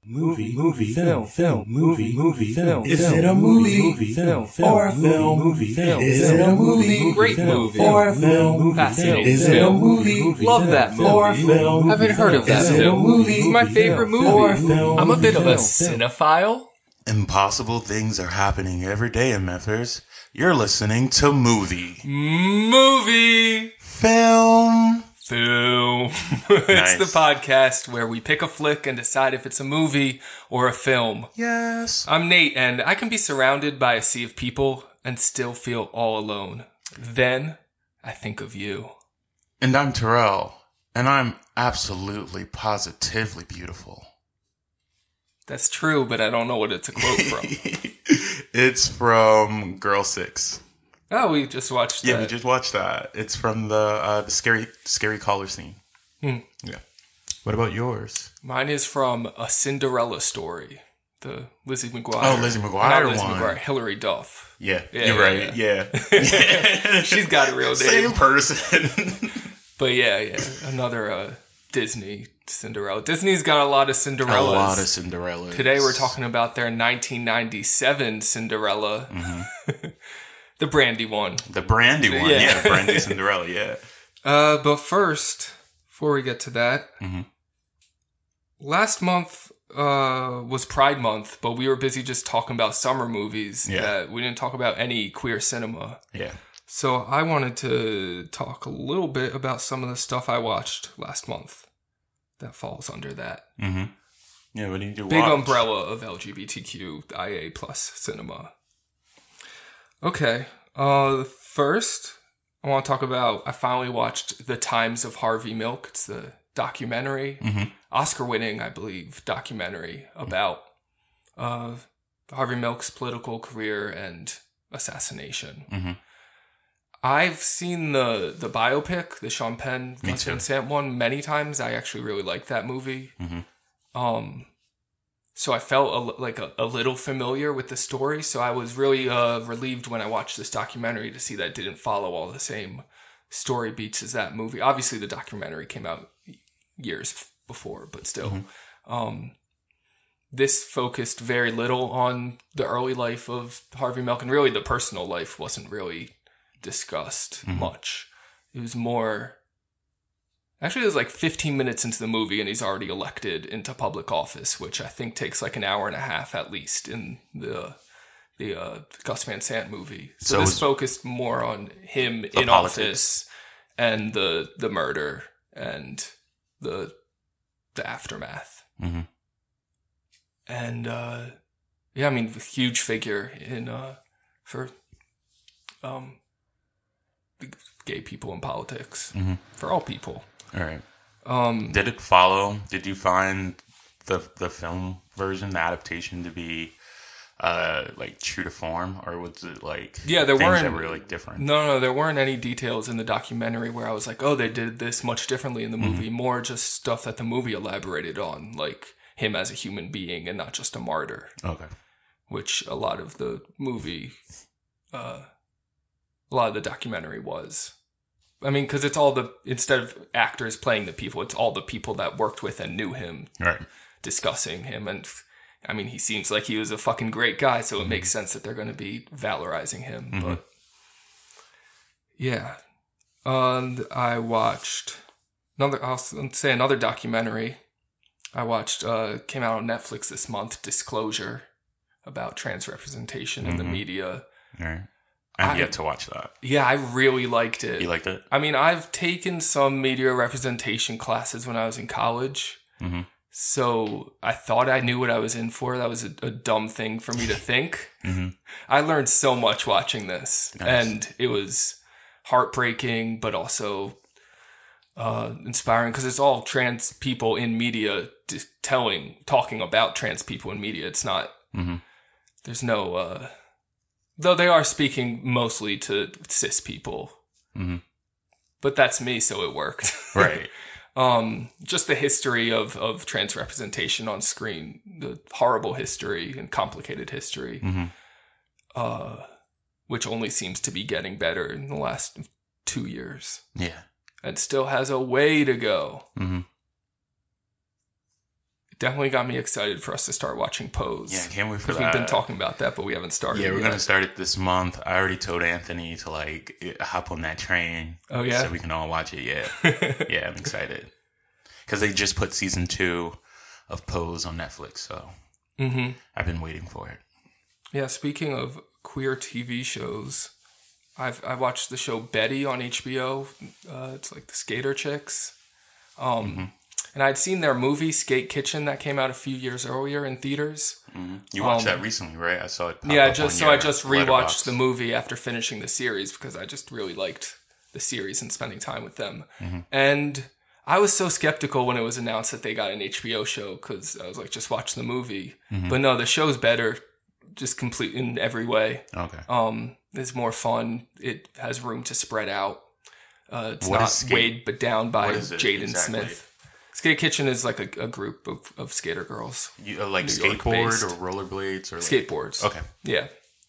movie, film, movie, film. Is it a movie, film, or a film, movie, film? Is it a movie, great movie, or a film? Fascinating Is it a movie, love that movie, or a film? haven't heard of that Is it a film. movie, It's my favorite or a movie. film? I'm a bit of a cinephile. Impossible things are happening every day in Memphis. You're listening to Movie. Film. It's the podcast where we pick a flick and decide if it's a movie or a film. Yes. I'm Nate, and I can be surrounded by a sea of people and still feel all alone. Then I think of you. And I'm Terrell, and I'm absolutely, positively beautiful. That's true, but I don't know what it's a quote from. It's from Girl 6. Oh, we just watched that. Yeah, we just watched that. It's from the scary caller scene. Yeah. What about yours? Mine is from A Cinderella Story. The Lizzie McGuire. Oh, Lizzie McGuire Not Lizzie one. McGuire, Hilary Duff. Yeah, you're right. Yeah. She's got a real name. Same person. But yeah, another Disney Cinderella. Disney's got a lot of Cinderellas. A lot of Cinderellas. Today we're talking about their 1997 Cinderella. Mm-hmm. The Brandy one. The Brandy one. Yeah, Brandy Cinderella, yeah. But first, before we get to that, last month was Pride Month, but we were busy just talking about summer movies. Yeah. That we didn't talk about any queer cinema. Yeah. So I wanted to talk a little bit about some of the stuff I watched last month that falls under that. Mm-hmm. Yeah, what did you watch? Big umbrella of LGBTQIA plus cinema. Okay. First, I want to talk about, I finally watched The Times of Harvey Milk. It's the documentary, Oscar-winning, I believe, documentary about Harvey Milk's political career and assassination. Mm-hmm. I've seen the biopic, the Sean Penn, Gus Van Sant one, many times. I actually really like that movie. Mm-hmm. So I felt a little familiar with the story. So I was really relieved when I watched this documentary to see that it didn't follow all the same story beats as that movie. Obviously, the documentary came out years before, but still. This focused very little on the early life of Harvey Milk, and really the personal life wasn't really discussed much. It was more... Actually, it was like 15 minutes into the movie and he's already elected into public office, which I think takes like an hour and a half at least in the Gus Van Sant movie. So this focused more on him in politics. Office and the murder and the aftermath. Mm-hmm. And yeah, I mean, huge figure in for gay people in politics, for all people. All right. Did it follow? Did you find the film version, the adaptation, to be like true to form, or was it like there things weren't that were like different? No, there weren't any details in the documentary where I was like, oh, they did this much differently in the movie. More just stuff that the movie elaborated on, like him as a human being and not just a martyr. Okay. Which a lot of the movie, a lot of the documentary was. I mean, because it's all instead of actors playing the people, it's all the people that worked with and knew him, right, discussing him. And I mean, he seems like he was a fucking great guy, so it makes sense that they're going to be valorizing him. But yeah. And I watched another documentary I watched, came out on Netflix this month, Disclosure, about trans representation in the media. All right. I've yet to watch that. Yeah, I really liked it. You liked it? I mean, I've taken some media representation classes when I was in college. Mm-hmm. So I thought I knew what I was in for. That was a dumb thing for me to think. I learned so much watching this. Nice. And it was heartbreaking, but also inspiring, because it's all trans people in media talking about trans people in media. It's not... There's no... Though they are speaking mostly to cis people. But that's me, so it worked. Right. Just the history of trans representation on screen, the horrible history and complicated history, which only seems to be getting better in the last 2 years. Yeah. And still has a way to go. definitely got me excited for us to start watching Pose. Yeah, I can't wait for that. Because we've been talking about that, but we haven't started. Yeah, we're going to start it this month. I already told Anthony to like hop on that train. Oh, yeah? So we can all watch it. Yeah. Yeah, I'm excited. Because they just put season 2 of Pose on Netflix. So I've been waiting for it. Yeah, speaking of queer TV shows, I watched the show Betty on HBO. It's like the skater chicks. And I'd seen their movie Skate Kitchen that came out a few years earlier in theaters. You watched that recently, right? I saw it. I just rewatched the movie after finishing the series because I just really liked the series and spending time with them. And I was so skeptical when it was announced that they got an HBO show because I was like, just watch the movie. But no, the show's better, just complete in every way. Okay. It's more fun. It has room to spread out. It's not weighed but down by Jaden Smith. Skate Kitchen is like a group of skater girls. You like skateboard or rollerblades or skateboards? Okay. Yeah.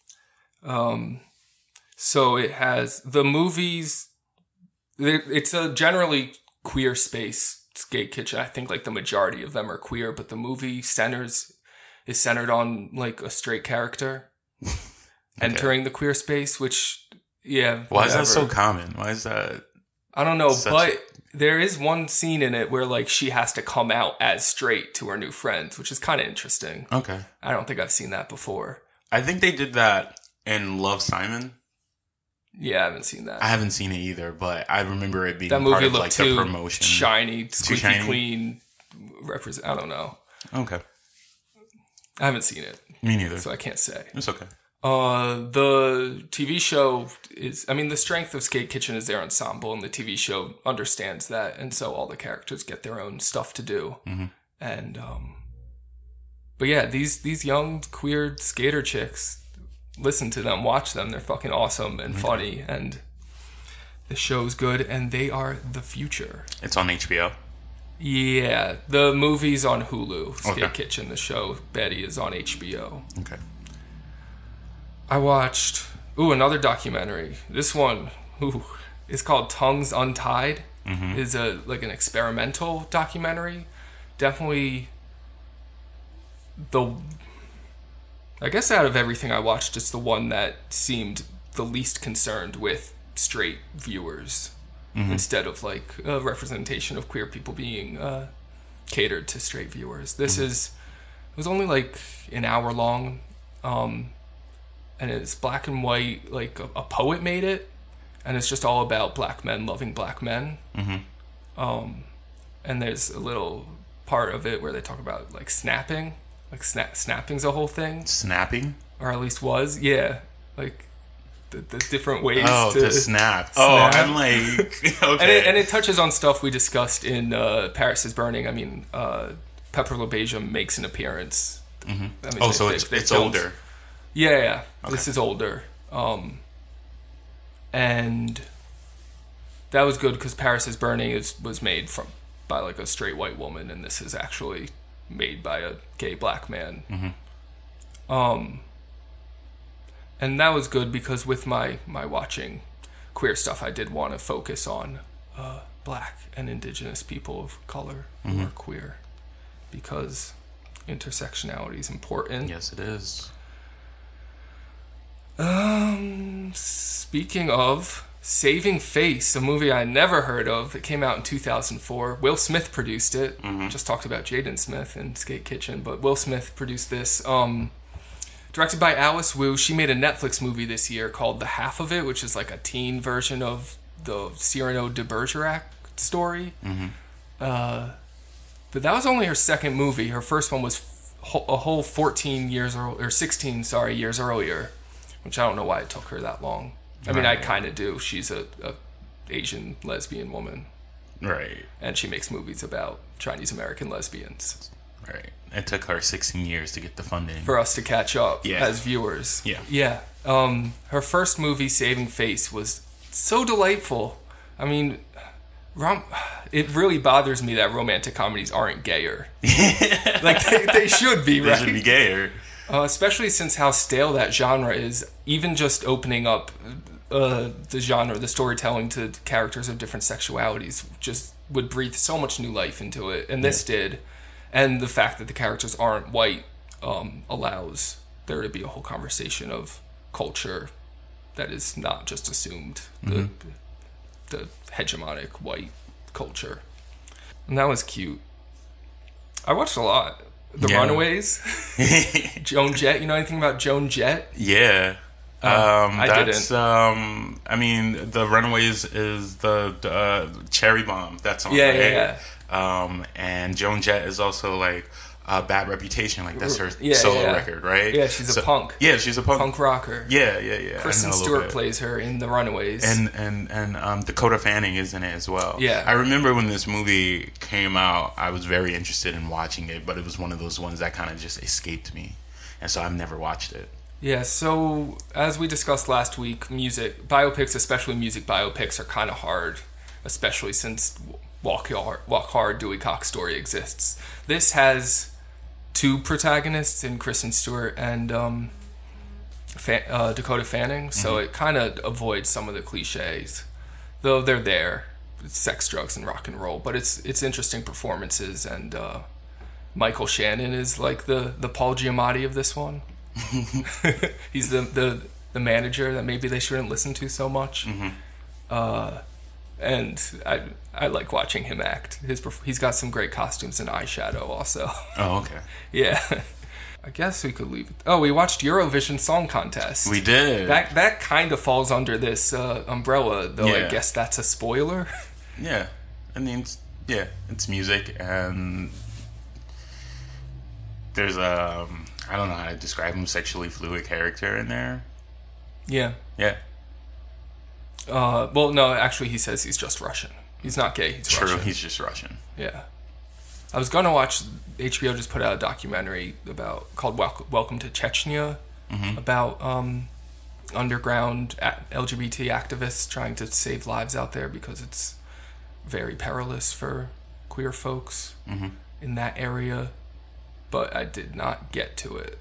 So it has the movies. It's a generally queer space. Skate Kitchen. I think like the majority of them are queer, but the movie is centered on like a straight character entering the queer space. Which why is that so common? Why is that? I don't know, but there is one scene in it where like she has to come out as straight to her new friends, which is kind of interesting. Okay. I don't think I've seen that before. I think they did that in Love, Simon. Yeah, I haven't seen that. I haven't seen it either, but I remember it being that movie part of looked like too the promotion. Shiny, squeaky clean. I don't know. Okay. I haven't seen it. Me neither. So I can't say. It's okay. The TV show is, the strength of Skate Kitchen is their ensemble, and the TV show understands that, and so all the characters get their own stuff to do. And, but yeah, these young queer skater chicks, listen to them, watch them, they're fucking awesome and funny, and the show's good, and they are the future. It's on HBO? Yeah, the movie's on Hulu. Skate Kitchen, the show, Betty, is on HBO. Okay. I watched another documentary. This one is called Tongues Untied. Is an experimental documentary. Definitely I guess out of everything I watched, it's the one that seemed the least concerned with straight viewers instead of like a representation of queer people being catered to straight viewers. This it was only like an hour long. And it's black and white, like a poet made it, and it's just all about black men loving black men. And there's a little part of it where they talk about like snapping, like snapping's a whole thing. Snapping, or at least was, like the different ways to snap. I'm like, okay, and it touches on stuff we discussed in Paris is Burning. Pepper LaBeija makes an appearance. So it's older. Yeah. Okay. This is older. And that was good because Paris is Burning was made by like a straight white woman, and this is actually made by a gay black man. And that was good because with my watching queer stuff, I did want to focus on black and indigenous people of color who are queer, because intersectionality is important. Yes, it is. Speaking of Saving Face, a movie I never heard of that came out in 2004. Will Smith produced it. Just talked about Jaden Smith and Skate Kitchen, but Will Smith produced this. Directed by Alice Wu. She made a Netflix movie this year called The Half of It, which is like a teen version of the Cyrano de Bergerac story. But that was only her second movie. Her first one was a whole 16 years earlier. Which I don't know why it took her that long. I kind of do. She's a Asian lesbian woman. Right. And she makes movies about Chinese American lesbians. Right. It took her 16 years to get the funding. For us to catch up as viewers. Yeah. Her first movie, Saving Face, was so delightful. It really bothers me that romantic comedies aren't gayer. Like, they should be, right? They should be gayer. Especially since how stale that genre is. Even just opening up the genre, the storytelling to characters of different sexualities just would breathe so much new life into it. And this did. And the fact that the characters aren't white allows there to be a whole conversation of culture that is not just assumed, the hegemonic white culture. And that was cute. I watched a lot. The Runaways. Joan Jett. You know anything about Joan Jett? Yeah. I didn't. I mean, The Runaways is the Cherry Bomb. That song. Yeah. And Joan Jett is also like Bad Reputation. Like that's her solo record, right? Yeah, she's a punk. Yeah, she's a punk rocker. Yeah. Kristen Stewart plays her in The Runaways. And Dakota Fanning is in it as well. Yeah. I remember when this movie came out, I was very interested in watching it, but it was one of those ones that kind of just escaped me. And so I've never watched it. Yeah, so as we discussed last week, music biopics, especially music biopics, are kind of hard, especially since Walk Hard, Dewey Cox story exists. This has two protagonists in Kristen Stewart and Dakota Fanning, so it kind of avoids some of the cliches, though they're there. It's sex, drugs, and rock and roll, but it's interesting performances, and Michael Shannon is like the Paul Giamatti of this one. He's the manager that maybe they shouldn't listen to so much. And I like watching him act. He's got some great costumes and eyeshadow also. Oh, okay. Yeah. I guess we could leave it. Oh, we watched Eurovision Song Contest. We did. That kind of falls under this umbrella, though. Yeah. I guess that's a spoiler. Yeah. I mean, it's music, and there's I don't know how to describe him, sexually fluid character in there. Yeah. Yeah. Well, no, actually, he says he's just Russian. He's not gay, he's Russian. True, he's just Russian. Yeah. I was going to watch, HBO just put out a documentary called Welcome to Chechnya, about underground LGBT activists trying to save lives out there because it's very perilous for queer folks in that area. But I did not get to it.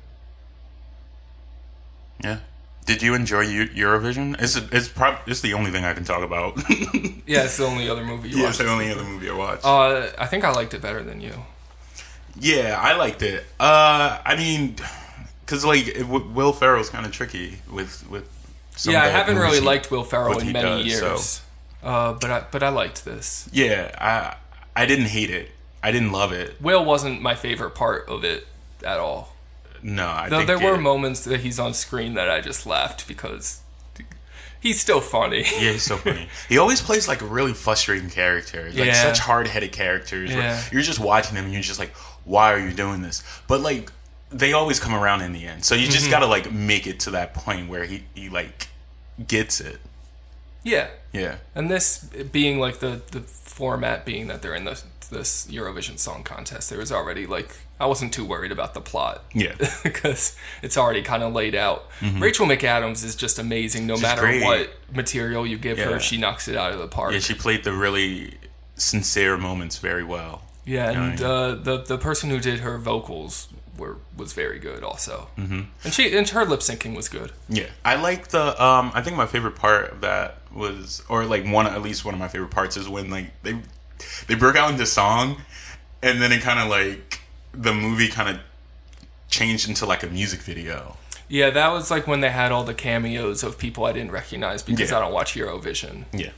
Yeah. Did you enjoy Eurovision? It's the only thing I can talk about. Yeah, it's the only other movie you watched. Yeah, it's the only other movie I watched. I think I liked it better than you. Yeah, I liked it. I mean, because like Will Ferrell's kind of tricky with some I haven't really liked Will Ferrell in many years. So. But I liked this. Yeah, I didn't hate it. I didn't love it. Will wasn't my favorite part of it at all. No, I Though think there were moments that he's on screen that I just laughed because he's still funny. Yeah, he's so funny. He always plays like a really frustrating character. Like such hard-headed characters. Yeah. Like, you're just watching them and you're just like, why are you doing this? But like, they always come around in the end. So you just gotta like make it to that point where he like gets it. Yeah. Yeah. And this being like the format being that they're in this Eurovision Song Contest, there was already like, I wasn't too worried about the plot. Yeah. Because it's already kind of laid out. Rachel McAdams is just amazing. No matter what material you give her, she knocks it out of the park. Yeah, she played the really sincere moments very well. Yeah, and the person who did her vocals was very good also. And her lip syncing was good. Yeah, I like the I think my favorite part of that was, or like at least one of my favorite parts is when like they broke out into song, and then it kind of like the movie kind of changed into like a music video. Yeah, that was like when they had all the cameos of people I didn't recognize because I don't watch Eurovision. Yeah.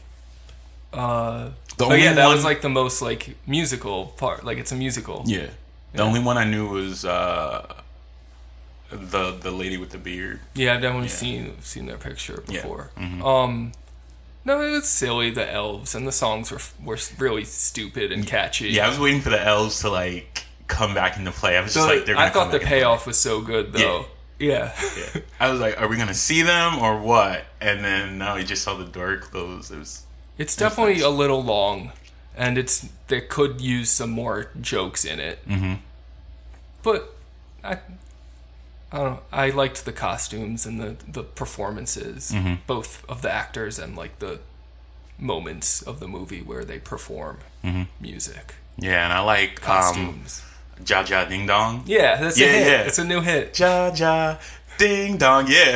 That was like the most like musical part. Like it's a musical. Yeah. The only one I knew was the lady with the beard. Yeah, I've definitely seen their picture before. Yeah. No, it was silly. The elves and the songs were really stupid and catchy. Yeah, I was waiting for the elves to like come back into play. I was just like, I thought the payoff was so good though. Yeah. I was like, are we gonna see them or what? And then now we just saw the door close. It's definitely nice. A little long, and they could use some more jokes in it. But I don't know. I liked the costumes and the performances, both of the actors and like the moments of the movie where they perform music. Yeah, and I like costumes. Ja Ja Ding Dong. Yeah, that's a hit. Yeah. It's a new hit. Ja Ja Ding Dong. Yeah.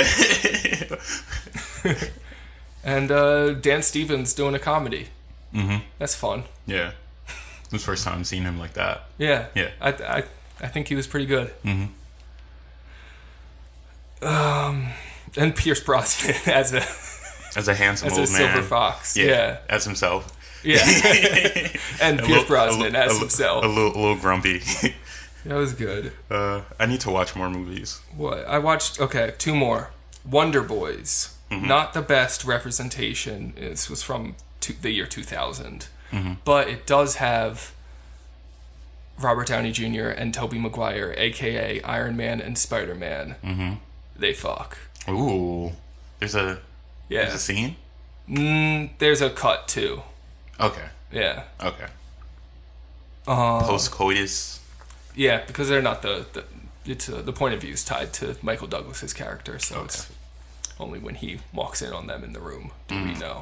And Dan Stevens doing a comedy. That's fun. Yeah. It was the first time seeing him like that. Yeah. Yeah. I think he was pretty good. Mm-hmm. And Pierce Brosnan as a handsome as old a man. silver fox. Yeah. As himself. Yeah. And Pierce Brosnan as himself. A little grumpy. That was good. I need to watch more movies. What I watched? Okay, 2 more. Wonder Boys. Mm-hmm. Not the best representation. This was from the year 2000, Mm-hmm. but it does have Robert Downey Jr. and Tobey Maguire, aka Iron Man and Spider-Man. Mm-hmm. They fuck. Ooh, there's a scene. There's a cut too. Okay. Yeah. Okay. Post coitus. Yeah, because they're not the point of view is tied to Michael Douglas's character, so it's only when he walks in on them in the room do we know.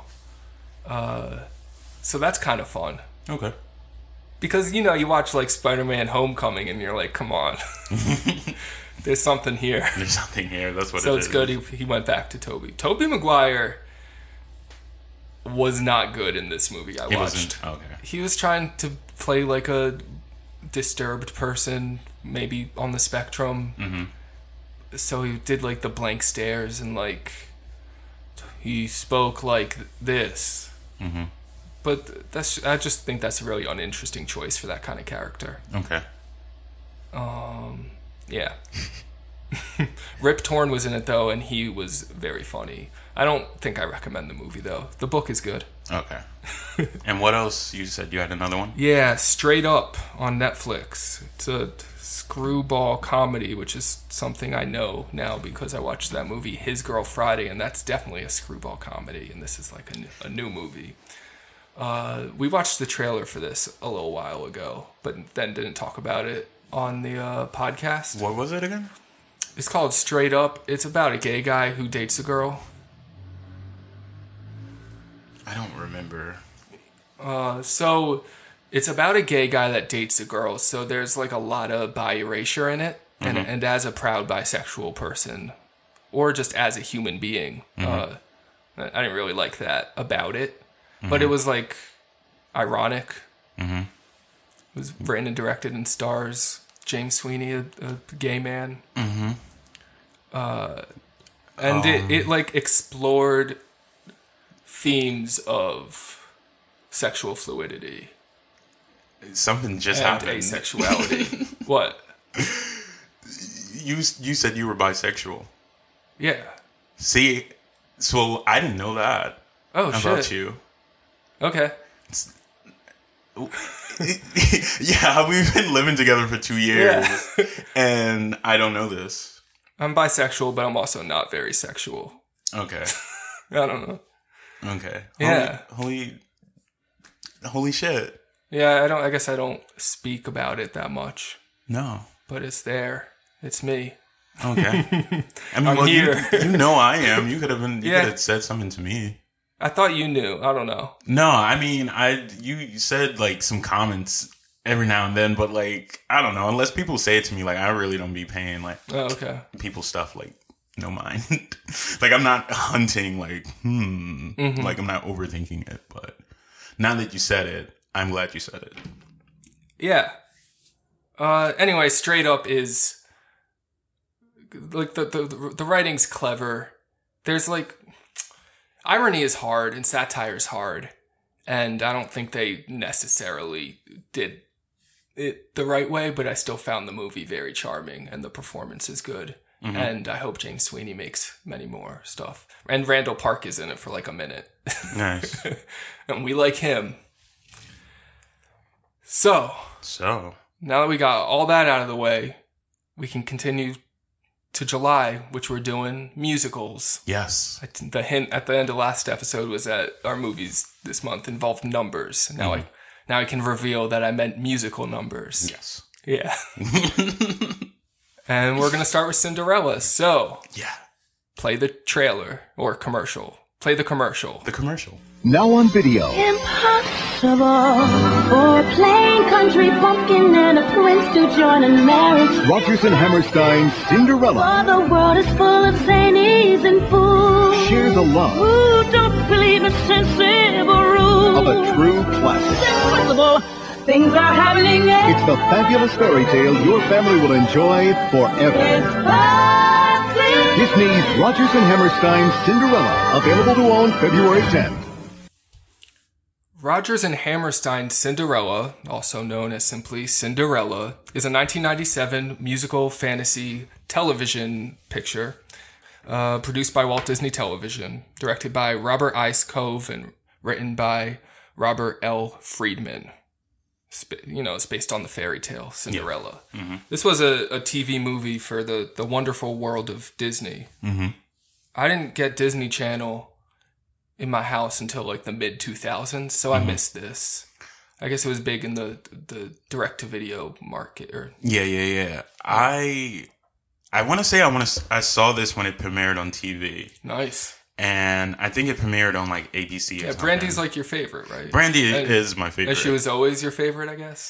So that's kind of fun. Okay. Because, you watch, like, Spider-Man Homecoming, and you're like, come on. There's something here. There's something here. That's what So it it's is. good he went back to Tobey. Tobey Maguire was not good in this movie I watched. Okay. He was trying to play, like, a disturbed person, maybe on the spectrum. Mm-hmm. So he did, like, the blank stares, and, like, he spoke like this. Mm-hmm. But I just think that's a really uninteresting choice for that kind of character. Okay. Yeah. Rip Torn was in it, though, and he was very funny. I don't think I recommend the movie, though. The book is good. Okay. And what else? You said you had another one? Yeah, Straight Up on Netflix. It's a screwball comedy, which is something I know now because I watched that movie, His Girl Friday, and that's definitely a screwball comedy, and this is like a new movie. We watched the trailer for this a little while ago, but then didn't talk about it on the podcast. What was it again? It's called Straight Up. It's about a gay guy who dates a girl. I don't remember. So it's about a gay guy that dates a girl. So there's like a lot of bi erasure in it. Mm-hmm. And as a proud bisexual person, or just as a human being, I didn't really like that about it. Mm-hmm. But it was like ironic. Mm-hmm. It was written and directed and stars James Sweeney, a gay man. Mm-hmm. And it like explored themes of sexual fluidity. Something just and happened. Asexuality. What? You said you were bisexual. Yeah. See, so I didn't know that about you. Okay. Yeah, we've been living together for 2 years, and I don't know this. I'm bisexual, but I'm also not very sexual. Okay. I don't know. Okay. Yeah. Holy shit. Yeah, I guess I don't speak about it that much. No. But it's there. It's me. Okay. I mean, I'm here. You know I am. You could have said something to me. I thought you knew. I don't know. No, I mean, you said like some comments every now and then, but like, I don't know. Unless people say it to me, like, I really don't be paying like people's stuff like no mind. Like, I'm not hunting like like I'm not overthinking it. But now that you said it, I'm glad you said it. Yeah. Anyway, Straight Up is like the writing's clever. There's like irony is hard and satire is hard, and I don't think they necessarily did it the right way, but I still found the movie very charming and the performance is good. Mm-hmm. And I hope James Sweeney makes many more stuff. And Randall Park is in it for like a minute. Nice. And we like him. So now that we got all that out of the way, we can continue to July, which we're doing musicals. Yes. The hint at the end of last episode was that our movies this month involved numbers. Now I can reveal that I meant musical numbers. Yes. Yeah. And we're going to start with Cinderella. So, play the trailer or commercial. Play the commercial. The commercial. Now on video. Impossible for a plain country bumpkin and a prince to join in marriage. Rodgers and Hammerstein's Cinderella. For the world is full of zanies and fools. Share the love Who don't believe in sensible rules. of a true classic. Impossible Things are happening. It's the fabulous fairy tale your family will enjoy forever. It's sparkling. Disney's Rodgers and Hammerstein's Cinderella, available to own February 10th. Rodgers and Hammerstein's Cinderella, also known as simply Cinderella, is a 1997 musical fantasy television picture produced by Walt Disney Television, directed by Robert Ice Cove and written by Robert L. Friedman. It's based on the fairy tale Cinderella. Yeah. Mm-hmm. This was a TV movie for the wonderful world of Disney. Mm-hmm. I didn't get Disney Channel in my house until like the mid 2000s, so I missed this. I guess it was big in the direct to video market. Yeah. I want to say I saw this when it premiered on TV. Nice. And I think it premiered on like ABC. Yeah, Brandy's like your favorite, right? Brandy is my favorite. And she was always your favorite, I guess.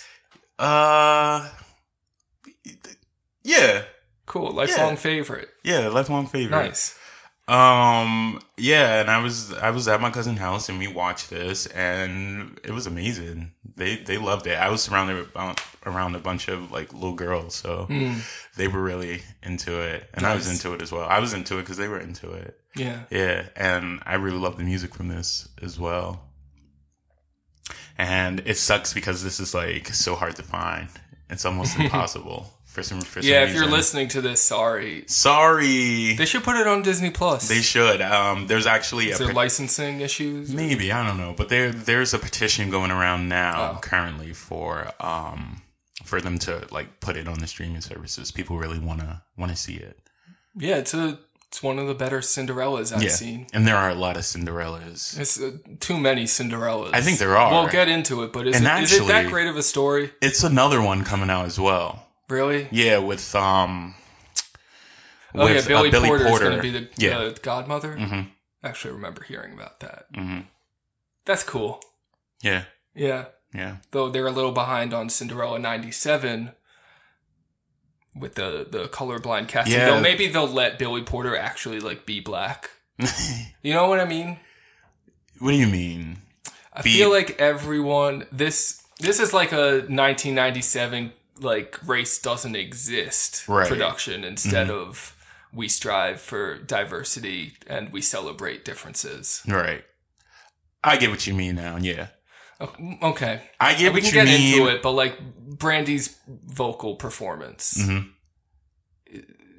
Yeah. Cool, lifelong favorite. Yeah, lifelong favorite. Nice. Yeah, and I was at my cousin's house and we watched this and it was amazing. They loved it. I was surrounded around a bunch of like little girls, so they were really into it, and nice. I was into it as well. I was into it because they were into it. Yeah, and I really love the music from this as well. And it sucks because this is like so hard to find. It's almost impossible. For some yeah, if reason. You're listening to this, sorry. They should put it on Disney Plus. They should. There's actually Is there licensing issues? Maybe, I don't know. But there's a petition going around now currently for them to like put it on the streaming services. People really wanna see it. Yeah, it's one of the better Cinderellas I've seen. And there are a lot of Cinderellas. It's too many Cinderellas. I think there are. We'll get into it, but is it that great of a story? It's another one coming out as well. Really? Yeah, with Billy Porter is going to be the godmother. Mm-hmm. I actually remember hearing about that. Mm-hmm. That's cool. Yeah. Though they're a little behind on Cinderella '97 with the colorblind casting. Yeah. Though maybe they'll let Billy Porter actually like be black. You know what I mean? What do you mean? I feel like everyone this is like a 1997. Like race doesn't exist production instead of we strive for diversity and we celebrate differences. Right. I get what you mean now. Yeah. Okay. I get what you mean. We can get into it, but like Brandy's vocal performance. Mm-hmm.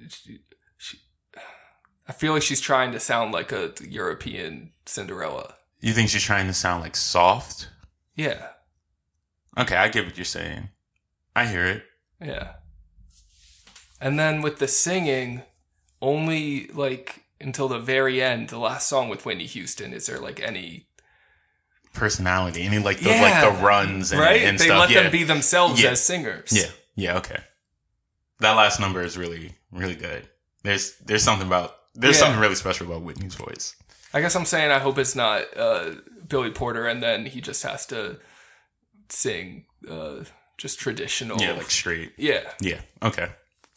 I feel like she's trying to sound like a European Cinderella. You think she's trying to sound like soft? Yeah. Okay, I get what you're saying. I hear it. Yeah. And then with the singing, only like until the very end, the last song with Whitney Houston, is there like any personality? Any like the runs and, and they stuff? They let them be themselves as singers. Yeah, okay. That last number is really, really good. There's something really special about Whitney's voice. I guess I'm saying I hope it's not Billy Porter and then he just has to sing just traditional. Yeah, like straight. Yeah. Yeah. Okay.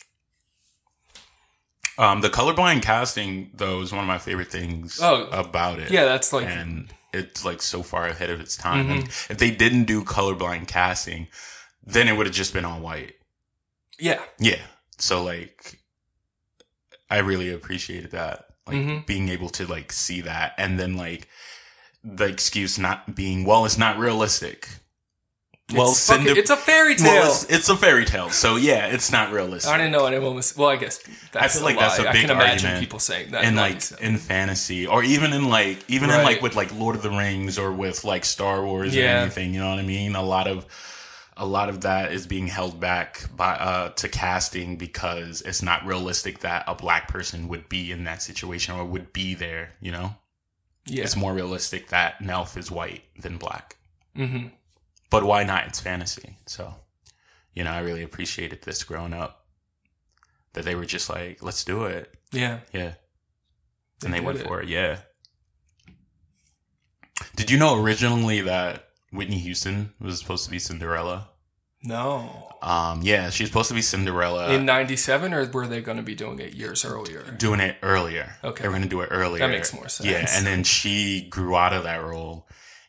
The colorblind casting, though, is one of my favorite things about it. Yeah, that's like... And it's like so far ahead of its time. Mm-hmm. And if they didn't do colorblind casting, then it would have just been all white. Yeah. Yeah. So, like, I really appreciated that. Like, being able to, like, see that. And then, like, the excuse not being, well, it's not realistic. Well, it's a fairy tale. Well, it's a fairy tale, so yeah, it's not realistic. I didn't know anyone was. Well, I guess that's I feel like that's a big I can imagine argument people saying that. And like in fantasy, or even in like with like Lord of the Rings, or with like Star Wars or anything. You know what I mean? A lot of that is being held back by to casting because it's not realistic that a black person would be in that situation or would be there. You know? Yeah. It's more realistic that an elf is white than black. Mm-hmm. But why not? It's fantasy. So, you know, I really appreciated this growing up. That they were just like, let's do it. Yeah. Yeah. And they went for it. Yeah. Did you know originally that Whitney Houston was supposed to be Cinderella? No. Yeah, she's supposed to be Cinderella. In 97, or were they going to be doing it years earlier? Doing it earlier. Okay. They were going to do it earlier. That makes more sense. Yeah, and then she grew out of that role.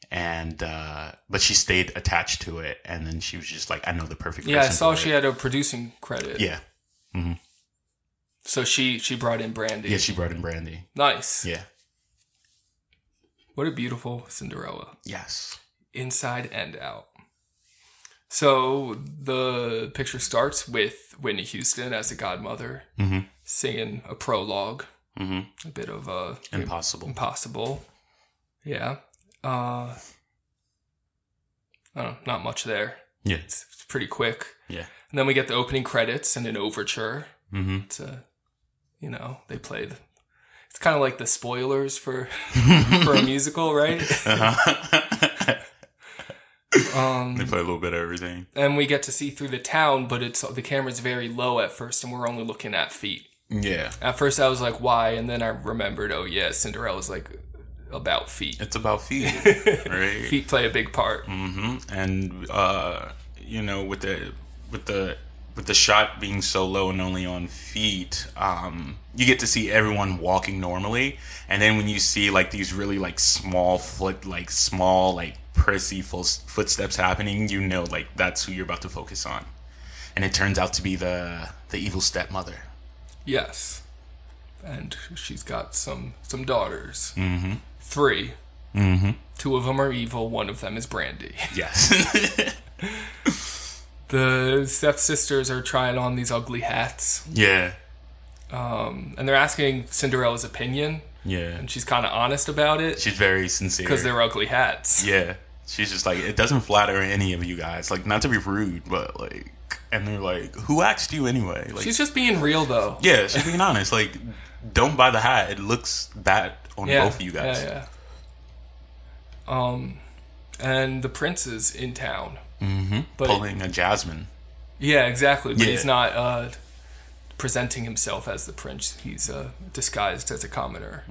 And but she stayed attached to it, and then she was just like, I know the perfect person. Yeah, I saw for she it. had a producing credit. Yeah. Mm-hmm. So she brought in Brandy. Yeah, she brought in Brandy. Nice. Yeah. What a beautiful Cinderella. Yes. Inside and out. So the picture starts with Whitney Houston as the godmother, singing a prologue. A bit of Impossible. Yeah. I don't know, not much there. Yeah. It's pretty quick. Yeah. And then we get the opening credits and an overture. It's they play it's kind of like the spoilers for for a musical, right? They play a little bit of everything. And we get to see through the town, but the camera's very low at first, and we're only looking at feet. Yeah. At first I was like, why? And then I remembered, oh yeah, Cinderella's like about feet. It's about feet, right? Feet play a big part. And with the shot being so low and only on feet, you get to see everyone walking normally, and then when you see like these really like small prissy footsteps happening, you know like that's who you're about to focus on, and it turns out to be the evil stepmother. Yes, and she's got some daughters. 3. 2 of them are evil. 1 of them is Brandy. Yes. The stepsisters are trying on these ugly hats. Yeah. And they're asking Cinderella's opinion. Yeah. And she's kind of honest about it. She's very sincere. Because they're ugly hats. Yeah. She's just like, it doesn't flatter any of you guys. Like, not to be rude, but like, and they're like, who asked you anyway? Like, she's just being real, though. Yeah, she's being honest. Like, don't buy the hat. It looks bad on both of you guys. Yeah. And the prince is in town. But pulling a Jasmine. Yeah, exactly. But he's not presenting himself as the prince. He's disguised as a commoner.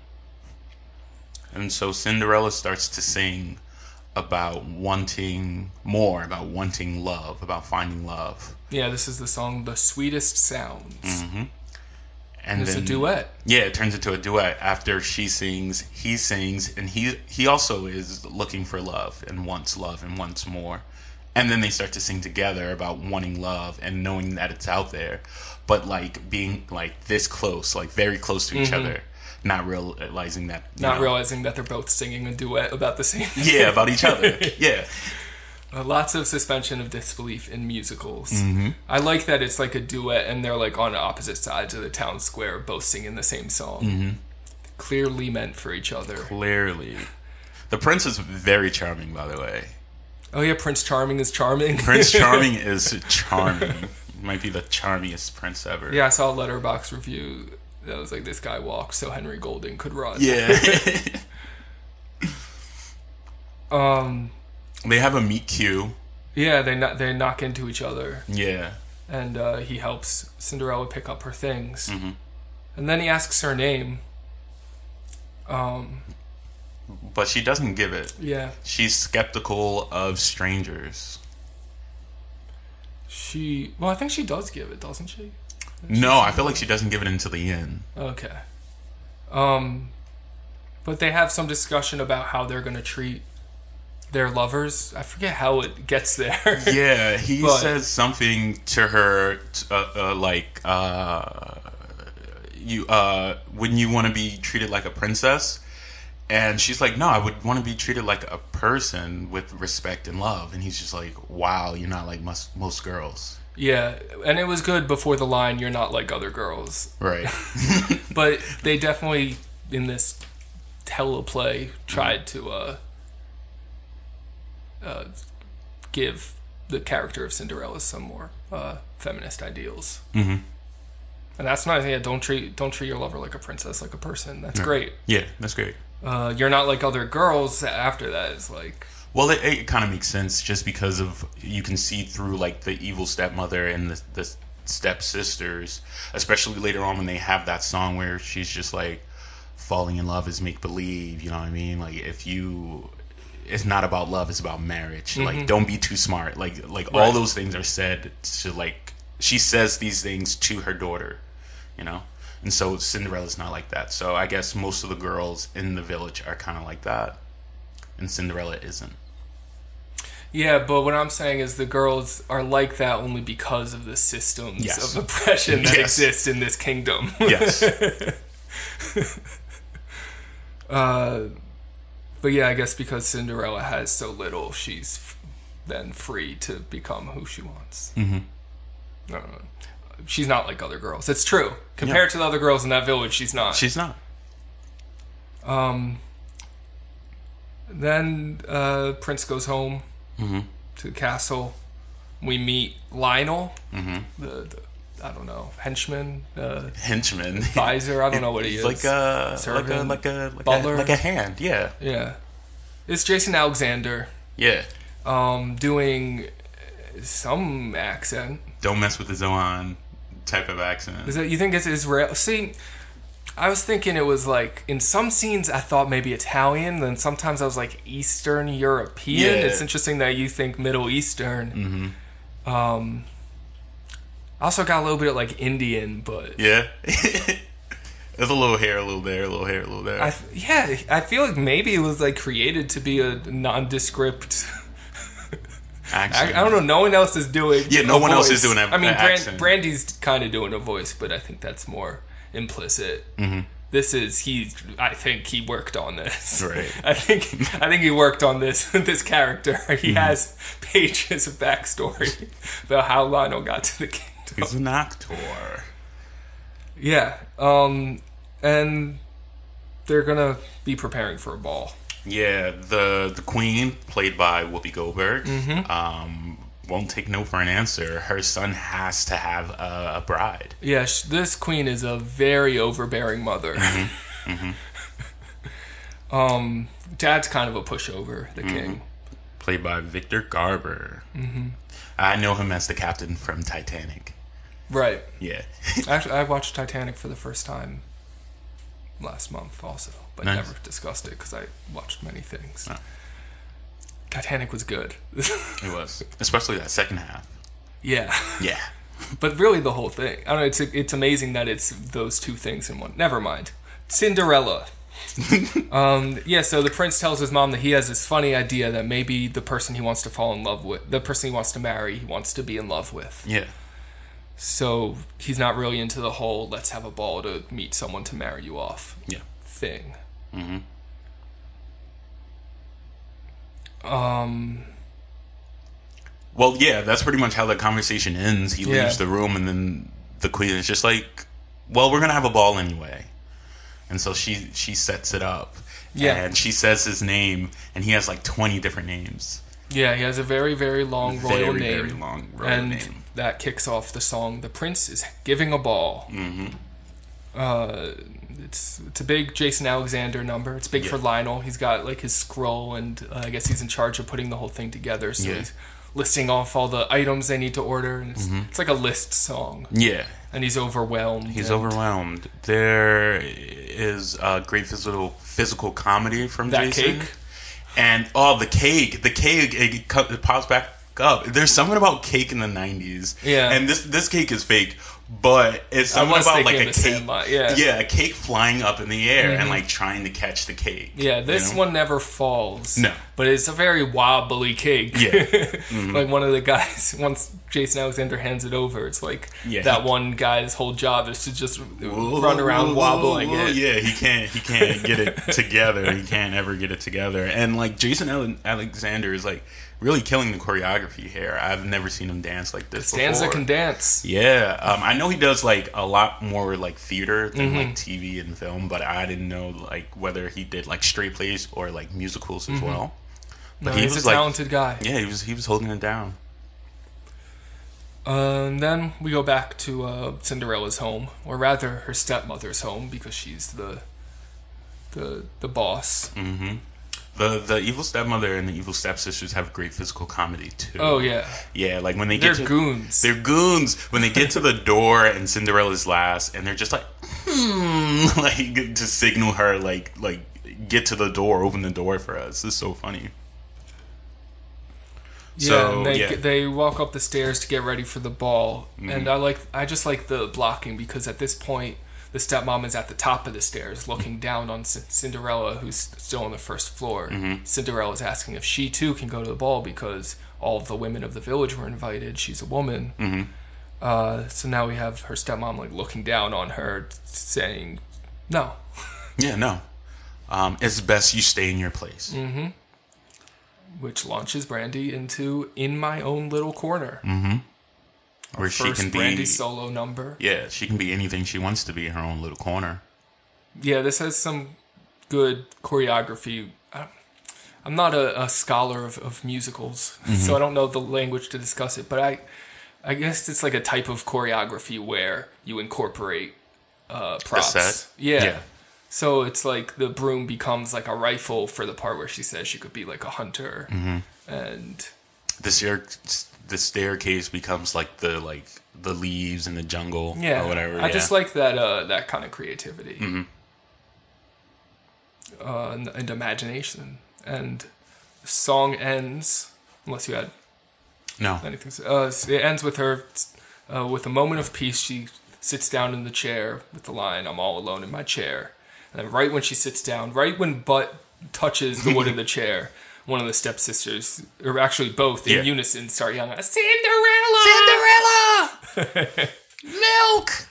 And so Cinderella starts to sing about wanting more, about wanting love, about finding love. Yeah, this is the song "The Sweetest Sounds." And it's then, a duet. Yeah, it turns into a duet. After she sings, and he also is looking for love and wants more. And then they start to sing together about wanting love and knowing that it's out there, but like being like this close, like very close to each other, not realizing that realizing that they're both singing a duet about the same thing. Yeah, about each other. Yeah. Lots of suspension of disbelief in musicals. I like that it's like a duet and they're like on opposite sides of the town square, both singing the same song. Clearly meant for each other. Clearly. The prince is very charming, by the way. Oh yeah, Prince Charming is charming. Prince Charming is charming. Might be the charmingest prince ever. Yeah, I saw a Letterboxd review that was like, this guy walked so Henry Golding could run. Yeah. They have a meet cute. Yeah, they knock into each other. Yeah. And he helps Cinderella pick up her things. And then he asks her name. But she doesn't give it. Yeah. She's skeptical of strangers. I think she does give it, doesn't she? No, I feel like she doesn't give it until the end. Okay. But they have some discussion about how they're going to treat their lovers. I forget how it gets there. Yeah, he says something to her, wouldn't you want to be treated like a princess? And she's like, no, I would want to be treated like a person with respect and love. And he's just like, wow, you're not like most girls. Yeah, and it was good before the line, you're not like other girls. Right. But they definitely, in this teleplay, tried to give the character of Cinderella some more feminist ideals. And that's nice. Yeah, don't treat your lover like a princess, like a person. That's great. Yeah, that's great. You're not like other girls. After that is like, well, it kind of makes sense just because of you can see through like the evil stepmother and the stepsisters, especially later on when they have that song where she's just like, falling in love is make believe. You know what I mean? Like it's not about love, it's about marriage. Like, don't be too smart. Like right. All those things are said to like, she says these things to her daughter, you know? And so Cinderella's not like that. So I guess most of the girls in the village are kind of like that. and Cinderella isn't. Yeah, but what I'm saying is the girls are like that only because of the systems of oppression that exist in this kingdom. Yes. But yeah, I guess because Cinderella has so little, she's then free to become who she wants. Mm-hmm. I don't know. She's not like other girls. It's true. Compared to the other girls in that village, she's not. She's not. Then Prince goes home to the castle. We meet Lionel, the I don't know, henchman, advisor. I don't know what he is. Like a servant, butler, like a hand. Yeah. Yeah. It's Jason Alexander. Yeah. Doing some accent. Don't mess with the Zohan type of accent. Is it? You think it's Israel? See, I was thinking it was like in some scenes I thought maybe Italian, then sometimes I was like Eastern European. Yeah. It's interesting that you think Middle Eastern. I also got a little bit of like Indian, but yeah. There's a little hair, a little there, a little hair, a little there. I feel like maybe it was like created to be a nondescript accent. I don't know. No one else is doing. Yeah, no one else is doing that. I mean, accent. Brandy's kind of doing a voice, but I think that's more implicit. This is I think he worked on this. Right. I think he worked on this character. He has pages of backstory about how Lionel got to the kingdom. He's an actor. Yeah. And they're gonna be preparing for a ball. Yeah, the queen, played by Whoopi Goldberg, won't take no for an answer. Her son has to have a bride. Yeah, this queen is a very overbearing mother. Dad's kind of a pushover, the king. Played by Victor Garber. I know him as the captain from Titanic. Right. Yeah. Actually, I watched Titanic for the first time last month also, but Nice. never discussed it because I watched many things. Oh. Titanic was good. It was. Especially that second half. Yeah. Yeah. But really the whole thing. I don't know, it's amazing that it's those two things in one. Never mind. Cinderella. So the prince tells his mom that he has this funny idea that maybe the person he wants to fall in love with, the person he wants to marry, he wants to be in love with. Yeah. So he's not really into the whole let's have a ball to meet someone to marry you off thing. Well, yeah, that's pretty much how the conversation ends. He leaves the room, and then the queen is just like, well, we're going to have a ball anyway. And so she sets it up. Yeah. And she says his name, and he has like 20 different names. Yeah, he has a very, very long royal name. Very long royal and name. that kicks off the song, The Prince is Giving a Ball. It's a big Jason Alexander number. It's big for Lionel. He's got like his scroll, and I guess he's in charge of putting the whole thing together. So he's listing off all the items they need to order, and it's like a list song. Yeah. And he's overwhelmed. He's overwhelmed. There is a great physical comedy from that Jason. cake. And the cake, it pops back up. There's something about cake in the 90s. Yeah. And this cake is fake, but it's something about like a cake. A cake flying up in the air and like trying to catch the cake. Yeah, this one never falls. No. But it's a very wobbly cake. Yeah. Like one of the guys, once Jason Alexander hands it over, it's like that one guy's whole job is to just run around wobbling it. Yeah, he can't get it together. He can't ever get it together. And like Jason Alexander is like really killing the choreography here. I've never seen him dance like this before. Stanza can dance. Yeah, I know he does like a lot more like theater than like TV and film, but I didn't know like whether he did like straight plays or like musicals as well. But he's a talented guy. Yeah, he was holding it down. And then we go back to Cinderella's home, or rather her stepmother's home, because she's the boss. The evil stepmother and the evil stepsisters have great physical comedy too. Oh yeah, yeah. Like when they're goons. They're goons. When they get to the door and Cinderella's last, and they're just like, like to signal her, like get to the door, open the door for us. It's so funny. Yeah, so, and they walk up the stairs to get ready for the ball, and I just like the blocking because at this point the stepmom is at the top of the stairs looking down on Cinderella, who's still on the first floor. Cinderella's asking if she too can go to the ball because all of the women of the village were invited. She's a woman. So now we have her stepmom like looking down on her, saying, "No." Yeah, no. It's best you stay in your place. Which launches Brandy into "In My Own Little Corner." Where she can be Brandy solo number. Yeah, she can be anything she wants to be in her own little corner. Yeah, this has some good choreography. I'm not a scholar of musicals, so I don't know the language to discuss it, but I guess it's like a type of choreography where you incorporate props. A set? Yeah. So it's like the broom becomes like a rifle for the part where she says she could be like a hunter, and the staircase becomes like the leaves in the jungle or whatever. I just like that kind of creativity and imagination. And the song ends, unless you had anything. It ends with her with a moment of peace. She sits down in the chair with the line, "I'm all alone in my chair." And then right when she sits down, right when butt touches the wood of the chair, one of the stepsisters, or actually both in unison, start yelling, "Cinderella! Cinderella! Milk!"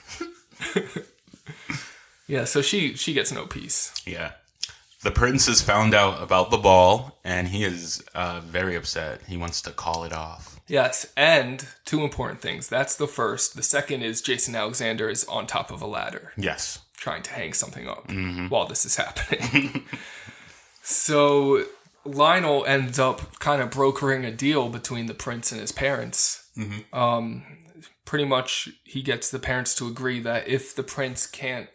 Yeah, so she gets no peace. Yeah. The prince has found out about the ball, and he is very upset. He wants to call it off. Yes, and two important things. That's the first. The second is Jason Alexander is on top of a ladder. Yes. Trying to hang something up while this is happening. So Lionel ends up kind of brokering a deal between the prince and his parents. Pretty much he gets the parents to agree that if the prince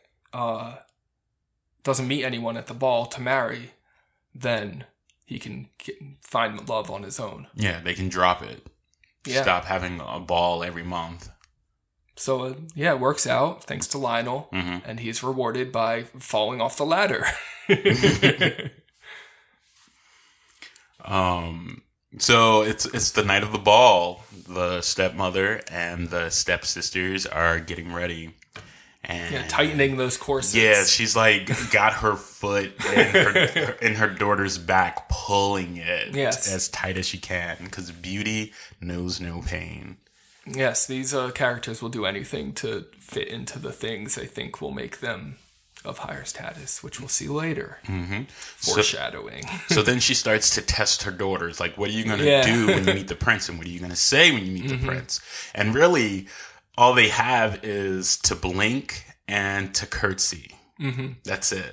doesn't meet anyone at the ball to marry, then he can find love on his own. Yeah, they can drop it. Yeah. Stop having a ball every month. So, it works out thanks to Lionel, and he's rewarded by falling off the ladder. So it's the night of the ball. The stepmother and the stepsisters are getting ready. And tightening those corsets. Yeah, she's like got her foot in her daughter's back, pulling it as tight as she can, because beauty knows no pain. Yes, these characters will do anything to fit into the things they think will make them of higher status, which we'll see later. Foreshadowing. So then she starts to test her daughters, like, what are you going to do when you meet the prince, and what are you going to say when you meet the prince? And really, all they have is to blink and to curtsy. That's it.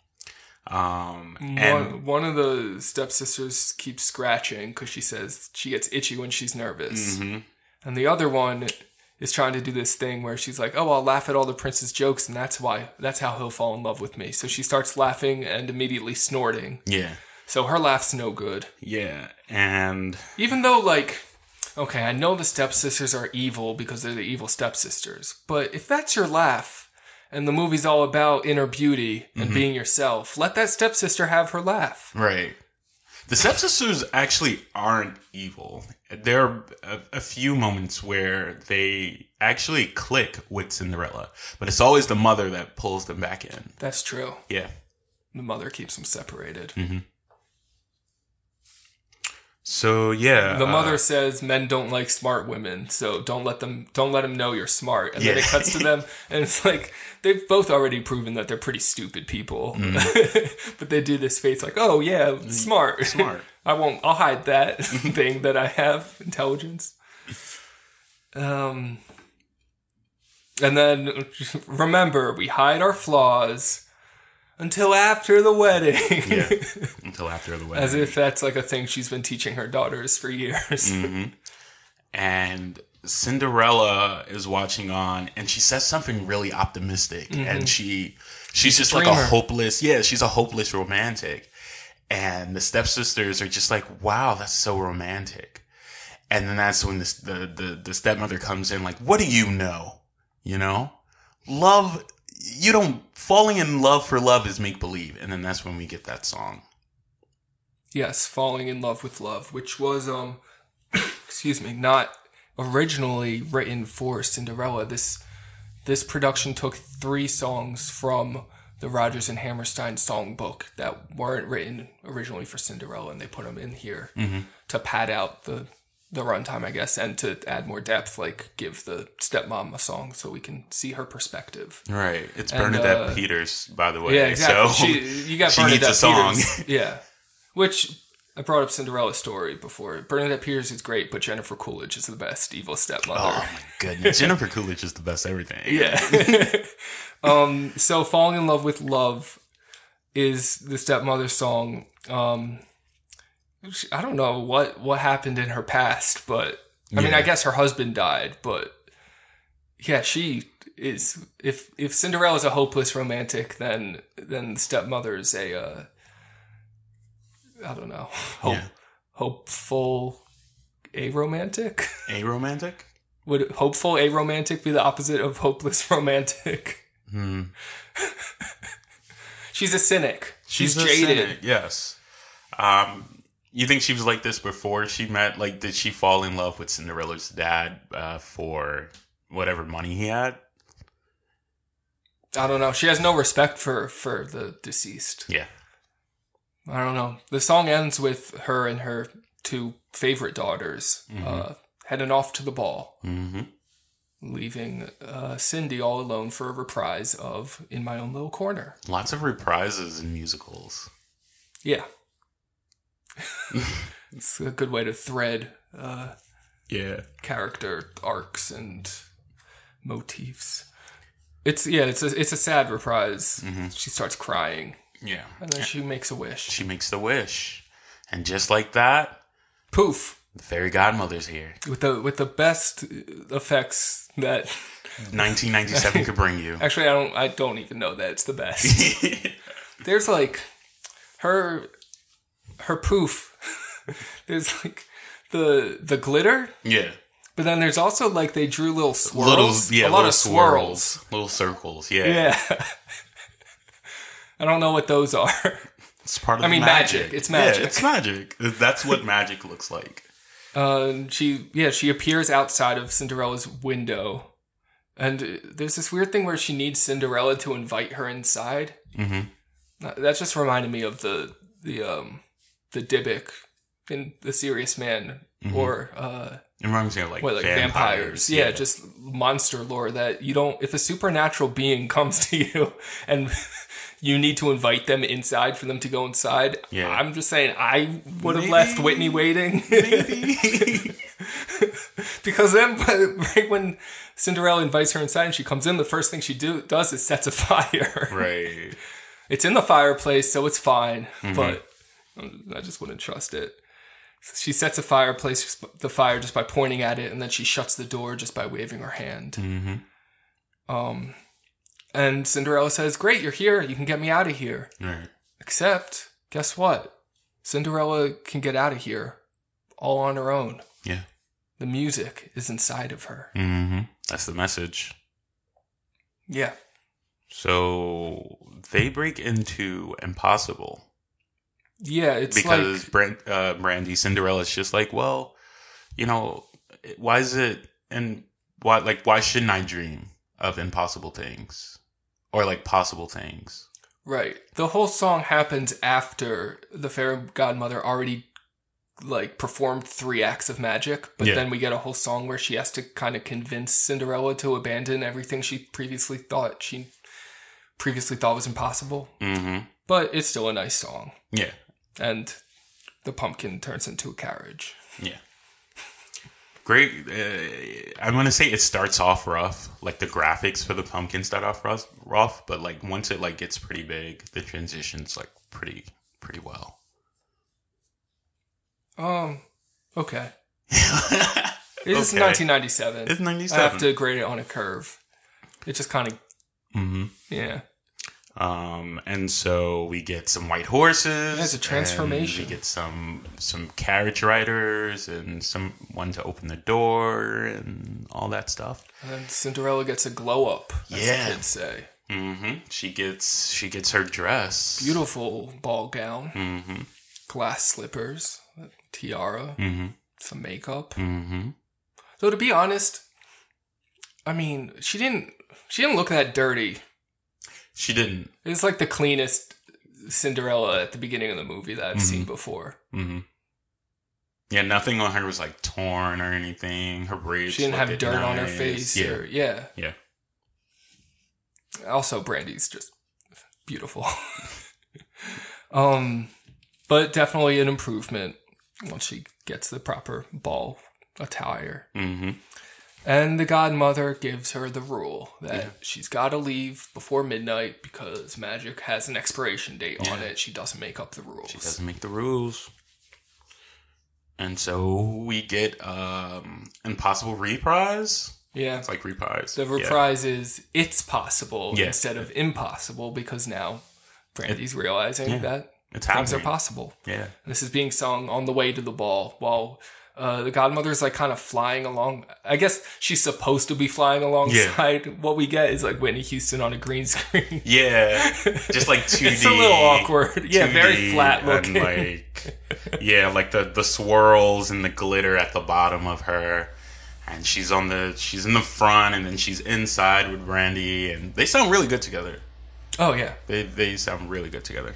And one of the stepsisters keeps scratching because she says she gets itchy when she's nervous. And the other one is trying to do this thing where she's like, "Oh, I'll laugh at all the prince's jokes, and that's how he'll fall in love with me." So she starts laughing and immediately snorting. Yeah. So her laugh's no good. Yeah, and even though, like, okay, I know the stepsisters are evil because they're the evil stepsisters, but if that's your laugh, and the movie's all about inner beauty and being yourself, let that stepsister have her laugh. Right. The stepsisters actually aren't evil. There are a few moments where they actually click with Cinderella, but it's always the mother that pulls them back in. That's true. Yeah. The mother keeps them separated. So yeah, the mother says men don't like smart women, so don't let them know you're smart. And then it cuts to them, and it's like they've both already proven that they're pretty stupid people, but they do this face like, "Oh yeah, smart." I'll hide that thing that I have, intelligence. And then remember, we hide our flaws until after the wedding. Until after the wedding. As if that's like a thing she's been teaching her daughters for years. And Cinderella is watching on, and she says something really optimistic. And she's just like a hopeless, she's a hopeless romantic. And the stepsisters are just like, wow, that's so romantic. And then that's when the stepmother comes in like, what do you know? You know? Love... falling in love for love is make-believe. And then that's when we get that song. Yes, Falling in Love with Love, which was, not originally written for Cinderella. This this production took 3 songs from the Rodgers and Hammerstein songbook that weren't written originally for Cinderella, and they put them in here to pad out the runtime, I guess, and to add more depth, like give the stepmom a song so we can see her perspective. Right. It's Bernadette Peters, by the way. Yeah, exactly. So you got she Bernadette needs a song. Peters. Yeah. Which, I brought up Cinderella's story before. Bernadette Peters is great, but Jennifer Coolidge is the best evil stepmother. Oh, my goodness. Jennifer Coolidge is the best everything. Yeah. So Falling in Love with Love is the stepmother song. I don't know what happened in her past, but I mean, I guess her husband died, but yeah, she is, if Cinderella's a hopeless romantic, then the stepmother's a I don't know, hopeful aromantic. Aromantic? Would hopeful aromantic be the opposite of hopeless romantic? She's a cynic. She's jaded. Cynic, yes. You think she was like this before she met? Like, did she fall in love with Cinderella's dad for whatever money he had? I don't know. She has no respect for the deceased. Yeah. I don't know. The song ends with her and her 2 favorite daughters heading off to the ball, leaving Cindy all alone for a reprise of In My Own Little Corner. Lots of reprises in musicals. Yeah. It's a good way to thread character arcs and motifs. It's a sad reprise. She starts crying. Yeah. And then she makes a wish. She makes the wish. And just like that, poof, the fairy godmother's here. With the best effects that 1997 could bring you. Actually, I don't even know that it's the best. There's like her poof. There's like the glitter. Yeah. But then there's also like they drew little swirls. A lot of swirls. Little circles, yeah. Yeah. I don't know what those are. It's part of the magic. It's magic. Yeah, it's magic. That's what magic looks like. She appears outside of Cinderella's window. And there's this weird thing where she needs Cinderella to invite her inside. That just reminded me of the Dybbuk in The Serious Man, or it reminds me of like vampires. Yeah, just monster lore that you don't. If a supernatural being comes to you and you need to invite them inside for them to go inside, I'm just saying I would have left Whitney waiting. Maybe. Because then, right when Cinderella invites her inside and she comes in, the first thing she does is sets a fire. Right. It's in the fireplace, so it's fine, but I just wouldn't trust it. She sets the fire just by pointing at it, and then she shuts the door just by waving her hand. And Cinderella says, "Great, you're here. You can get me out of here." Right. Except, guess what? Cinderella can get out of here all on her own. Yeah. The music is inside of her. That's the message. Yeah. So they break into Impossible. Yeah, it's because Brandy Cinderella's just like, well, why is it and why shouldn't I dream of impossible things or like possible things? Right. The whole song happens after the fairy godmother already like performed 3 acts of magic, but then we get a whole song where she has to kind of convince Cinderella to abandon everything she previously thought was impossible. But it's still a nice song. Yeah. And the pumpkin turns into a carriage. Yeah. Great. I'm going to say it starts off rough. Like the graphics for the pumpkin start off rough, but like once it like gets pretty big, the transition's like pretty well. Okay. It is 1997. It's 97. I have to grade it on a curve. It just kind of... Yeah. And so we get some white horses. There's a transformation. We get some carriage riders and someone to open the door and all that stuff. And then Cinderella gets a glow up, as the kids say. She gets her dress. Beautiful ball gown. Glass slippers, a tiara, some makeup. So to be honest, I mean, she didn't didn't look that dirty. She didn't. It's like the cleanest Cinderella at the beginning of the movie that I've seen before. Mm-hmm. Yeah, nothing on her was like torn or anything. Her braids. She didn't have dirt nice. on her face. Yeah. Yeah. Also, Brandy's just beautiful. But definitely an improvement once she gets the proper ball attire. Mm-hmm. And the godmother gives her the rule that she's got to leave before midnight because magic has an expiration date on it. She doesn't make up the rules. She doesn't make the rules. And so we get Impossible Reprise. Yeah. It's like Reprise. The reprise is it's possible Yeah. instead of impossible because now Brandy's realizing that It's things happening. are possible. Yeah. This is being sung on the way to the ball while the godmother's like kind of flying along. I guess she's supposed to be flying alongside. Yeah. What we get is like Whitney Houston on a green screen. Yeah. Just like 2D. It's a little awkward. Yeah, very flat looking. And like, yeah, like the swirls and the glitter at the bottom of her. And she's in the front and then she's inside with Brandy. And they sound really good together. Oh, yeah. They sound really good together.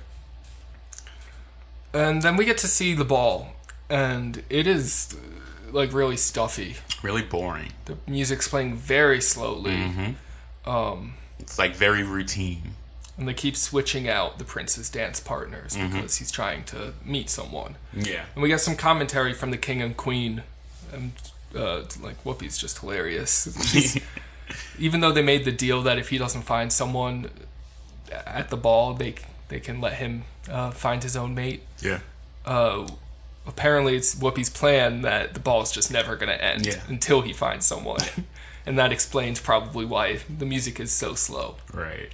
And then we get to see the ball. And it is, like, really stuffy. Really boring. The music's playing very slowly. Mm-hmm. It's, like, very routine. And they keep switching out the prince's dance partners because he's trying to meet someone. Yeah. And we get some commentary from the king and queen. And, like, Whoopi's just hilarious. Even though they made the deal that if he doesn't find someone at the ball, they can let him find his own mate. Yeah. Apparently it's Whoopi's plan that the ball is just never going to end until he finds someone. And that explains probably why the music is so slow. Right.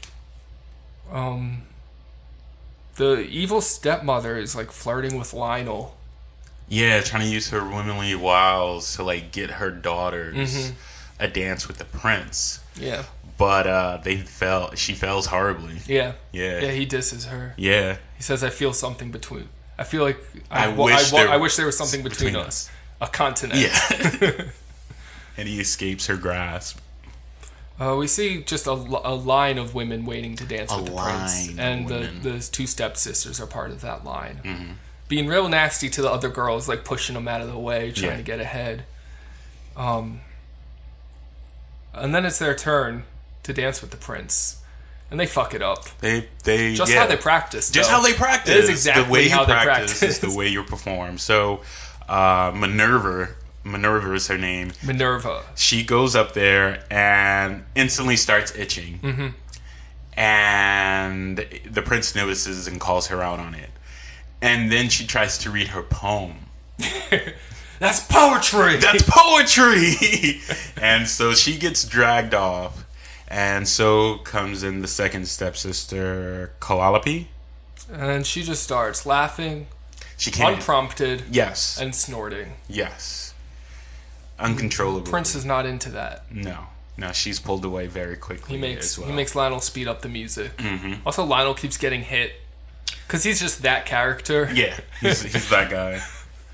The evil stepmother is like flirting with Lionel. Yeah, trying to use her womanly wiles to like get her daughters a dance with the prince. Yeah. But she fails horribly. Yeah. Yeah. Yeah, he disses her. Yeah. He says, I feel something between... I feel like... I wish there was something between us. A continent. Yeah. And he escapes her grasp. We see just a line of women waiting to dance with the prince. And the two stepsisters are part of that line. Mm-hmm. Being real nasty to the other girls, like pushing them out of the way, trying to get ahead. And then it's their turn to dance with the prince. And they fuck it up. They how they practice. Just how they practice. It is exactly the way how you they practice. practice. Is the way you perform. So Minerva is her name. Minerva. She goes up there and instantly starts itching. Mm-hmm. And the prince notices and calls her out on it. And then she tries to read her poem. That's poetry! That's poetry! And so she gets dragged off. And so comes in the second stepsister, Calliope. And she just starts laughing. She can't. Unprompted. Yes. And snorting. Yes. Uncontrollably. Prince is not into that. No, she's pulled away very quickly. He makes Lionel speed up the music. Mm-hmm. Also, Lionel keeps getting hit because he's just that character. Yeah, he's that guy.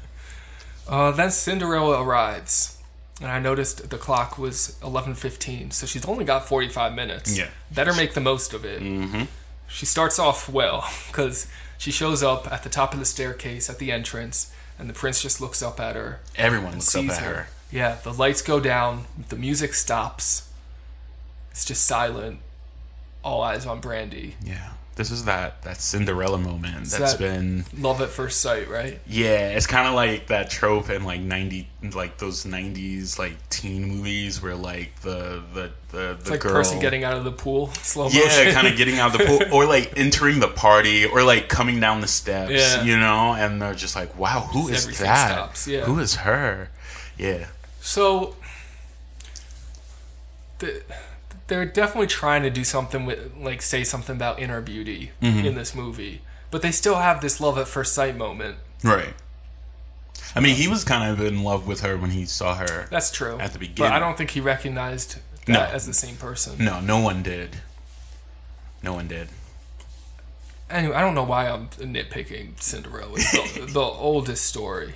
Then Cinderella arrives, and I noticed the clock was 11:15, so she's only got 45 minutes. Yeah, better make the most of it. Mm-hmm. She starts off well because she shows up at the top of the staircase at the entrance, and the prince just looks up at her. Everyone looks up at her. Yeah, the lights go down, the music stops. It's just silent. All eyes on Brandy. Yeah. This is that Cinderella moment that's been love at first sight, right? Yeah, it's kind of like that trope in like those 90s like teen movies where like the it's like girl, person getting out of the pool, slow motion. Yeah, kind of getting out of the pool or like entering the party or like coming down the steps, you know, and they're just like, wow, who is everything that? Stops, yeah. Who is her? Yeah. So they're definitely trying to do something with, like, say something about inner beauty in this movie, but they still have this love at first sight moment. Right. I mean, he was kind of in love with her when he saw her. That's true. At the beginning. But I don't think he recognized that as the same person. No one did. No one did. Anyway, I don't know why I'm nitpicking Cinderella. It's the oldest story.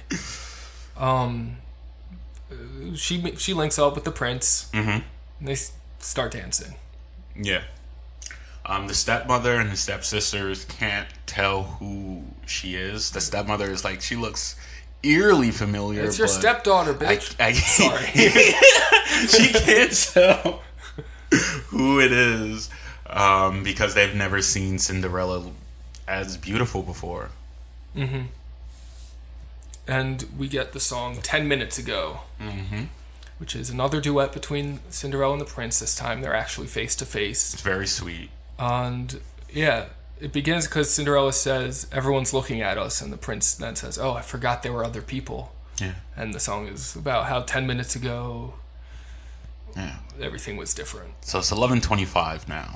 She links up with the prince. Mm-hmm. And they start dancing. Yeah. The stepmother and the stepsisters can't tell who she is. The stepmother is like, she looks eerily familiar. It's your stepdaughter, bitch. Sorry. She can't tell who it is because they've never seen Cinderella as beautiful before. Mm-hmm. And we get the song 10 Minutes Ago, which is another duet between Cinderella and the prince. This time they're actually face to face. It's very sweet. And yeah, it begins because Cinderella says, everyone's looking at us. And the prince then says, oh, I forgot there were other people. Yeah. And the song is about how 10 minutes ago, yeah, everything was different. So it's 11:25 now.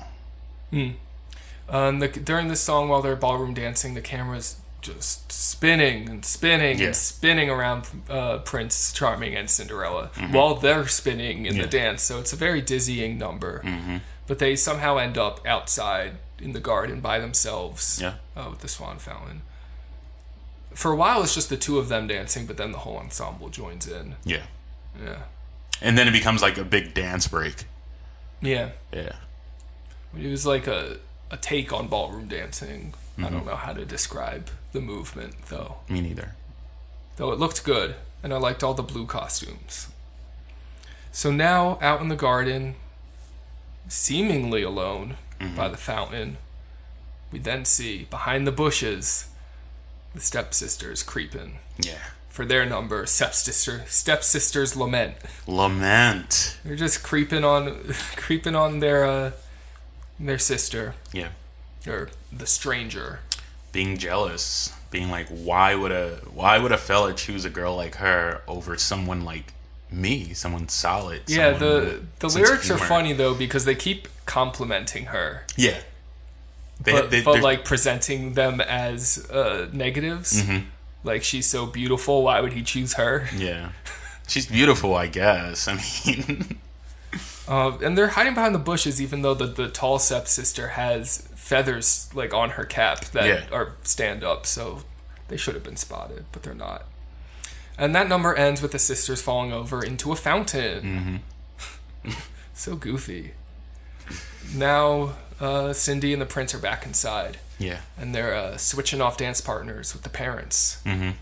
And during this song, while they're ballroom dancing, the camera's just spinning and spinning and spinning around Prince Charming and Cinderella while they're spinning in the dance. So it's a very dizzying number. But they somehow end up outside in the garden by themselves with the Swan Fountain. For a while, it's just the two of them dancing, but then the whole ensemble joins in. Yeah. Yeah. And then it becomes like a big dance break. Yeah. Yeah. It was like a take on ballroom dancing. I don't know how to describe the movement, though. Me neither. Though it looked good, and I liked all the blue costumes. So now, out in the garden, seemingly alone by the fountain, we then see, behind the bushes, the stepsisters creeping. Yeah. For their number, Stepsisters Lament. Lament. They're just creeping on their sister. Yeah. Or the stranger. Being jealous. Being like, why would a fella choose a girl like her over someone like me? Someone solid. Yeah, the lyrics are funny, though, because they keep complimenting her. Yeah. But like presenting them as negatives. Like, she's so beautiful, why would he choose her? Yeah. She's beautiful, I guess. I mean... and they're hiding behind the bushes, even though the tall stepsister has feathers like on her cap that are stand up, so they should have been spotted, but they're not. And that number ends with the sisters falling over into a fountain. So goofy. Now Cindy and the prince are back inside. Yeah. And they're switching off dance partners with the parents.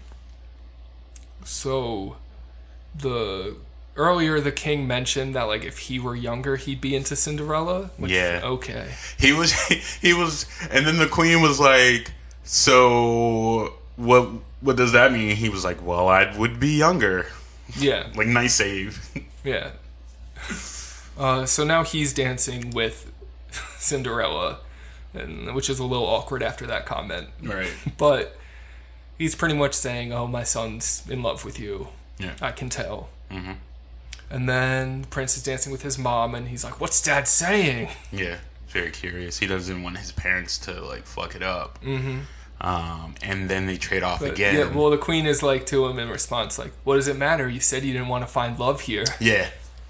So earlier the king mentioned that, like, if he were younger, he'd be into Cinderella. Which, okay. He was, and then the queen was like, so what does that mean? He was like, well, I would be younger. Yeah. Like, nice save. Yeah. So now he's dancing with Cinderella, which is a little awkward after that comment. Right. But he's pretty much saying, oh, my son's in love with you. Yeah. I can tell. And then the prince is dancing with his mom, and he's like, what's dad saying? Yeah, very curious. He doesn't want his parents to, like, fuck it up. And then they trade off again. Yeah, well, the queen is like to him in response, like, what does it matter? You said you didn't want to find love here. Yeah.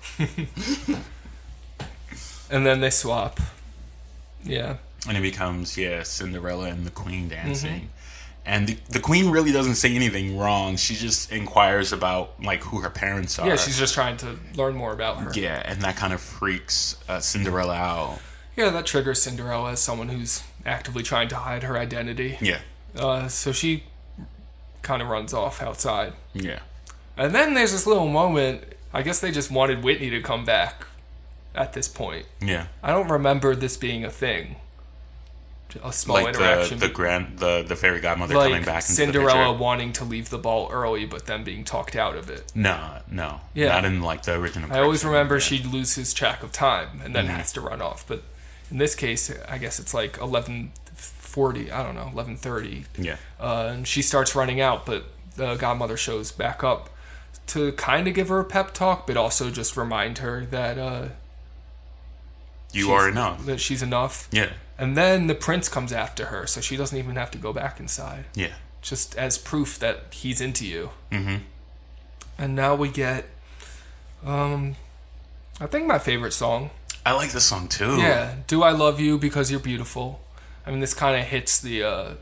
And then they swap. Yeah. And it becomes, Cinderella and the queen dancing. And the queen really doesn't say anything wrong. She just inquires about, like, who her parents are. Yeah, she's just trying to learn more about her. Yeah, and that kind of freaks Cinderella out. Yeah, that triggers Cinderella as someone who's actively trying to hide her identity. Yeah. So she kind of runs off outside. Yeah. And then there's this little moment. I guess they just wanted Whitney to come back at this point. Yeah. I don't remember this being a thing. A small like interaction. The fairy godmother like coming back into Cinderella the picture. wanting to leave the ball early, but then being talked out of it. No. Yeah. Not in, like, the original. I always remember she'd lose his track of time and then has to run off. But in this case, I guess it's like 11:40. I don't know, 11:30. Yeah. And she starts running out, but the godmother shows back up to kind of give her a pep talk, but also just remind her that you are enough. That she's enough. Yeah. And then the prince comes after her, so she doesn't even have to go back inside. Yeah. Just as proof that he's into you. And now we get, I think my favorite song. I like this song too. Yeah. Do I Love You Because You're Beautiful. I mean, this kind of hits the...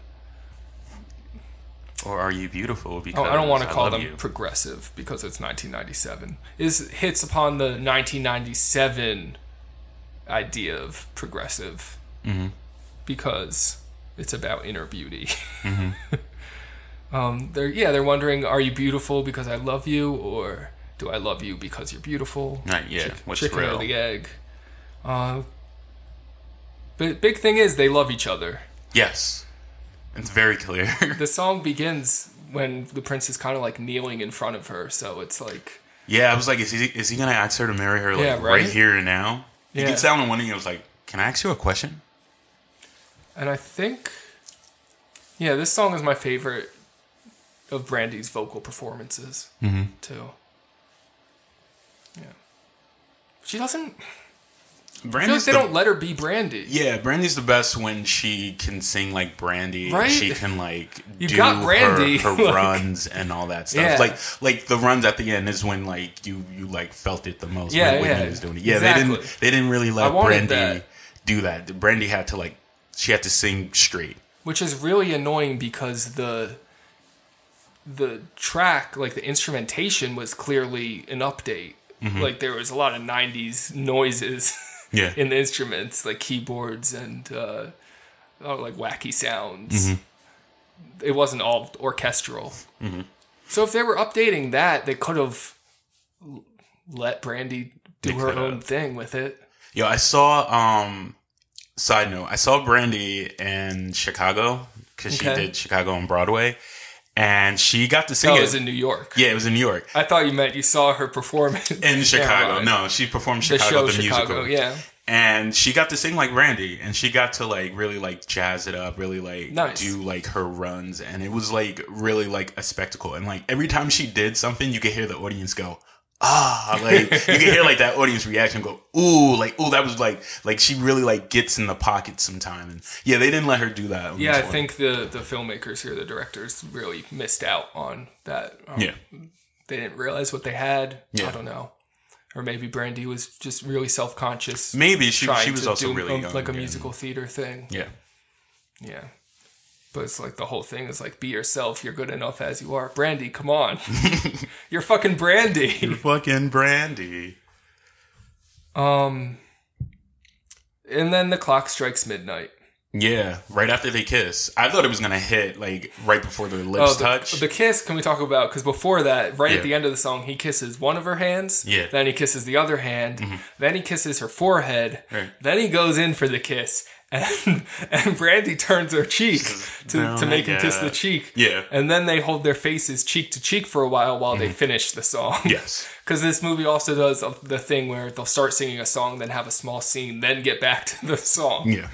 or Are You Beautiful Because I don't want to call them you. progressive because it's 1997. Hits upon the 1997 idea of progressive because it's about inner beauty. They're wondering, are you beautiful because I love you, or do I love you because you're beautiful? Right, yeah. What's chicken real? or the egg? But big thing is they love each other. Yes. It's very clear. The song begins when the prince is kind of like kneeling in front of her, so it's like... Yeah, I was like, is he going to ask her to marry her like Yeah, right here and now? He Yeah. gets down on one knee and was like, can I ask you a question? And I think... Yeah, this song is my favorite of Brandy's vocal performances, too. Yeah. She doesn't... I feel like Brandy's they don't let her be Brandy. Yeah, Brandy's the best when she can sing like Brandy. Right? She can like You do got Brandy, her like- runs and all that stuff. Yeah. Like the runs at the end is when like you like felt it the most Yeah, when Whitney yeah. was doing it. Yeah, Exactly. they didn't really I let wanted Brandy that. do that. Brandy had to she had to sing straight. Which is really annoying because the track, like the instrumentation, was clearly an update. Like there was a lot of 90s noises Yeah. in the instruments, like keyboards and like wacky sounds. It wasn't all orchestral. So if they were updating that, they could have let Brandy do They her could own have. thing with it. Yo, I saw side note, I saw Brandy in Chicago because she Okay. did Chicago on Broadway, and she got to sing Oh, it it. was in New York. Yeah, it was in New York. I thought you meant you saw her perform In Chicago. Never mind. No, she performed The Chicago, show the Chicago, musical. yeah. And she got to sing like Brandy, and she got to like really like jazz it up, really like Nice. do like her runs, and it was like really like a spectacle. And like every time she did something, you could hear the audience go, ah, like you could hear like that audience reaction go, ooh, that was like she really like gets in the pocket sometime. And yeah, they didn't let her do that. on Yeah, I this one. think the filmmakers here, the directors, really missed out on that. Yeah. They didn't realize what they had. Yeah. I don't know. Or maybe Brandy was just really self-conscious. Maybe she trying was to also do really young. like a and- musical theater thing. Yeah. Yeah. But it's like the whole thing is like, be yourself. You're good enough as you are. Brandy, come on. You're fucking Brandy. Fucking Brandy. And then the clock strikes midnight. Yeah, right after they kiss. I thought it was gonna hit like right before their lips touch. The kiss, can we talk about? Because before that, right Yeah. at the end of the song, he kisses one of her hands. Yeah. Then he kisses the other hand. Then he kisses her forehead. Right. Then he goes in for the kiss. And Brandy turns her cheek to make him kiss the cheek. Yeah. And then they hold their faces cheek to cheek for a while they finish the song. Yes. Because this movie also does the thing where they'll start singing a song, then have a small scene, then get back to the song. Yeah.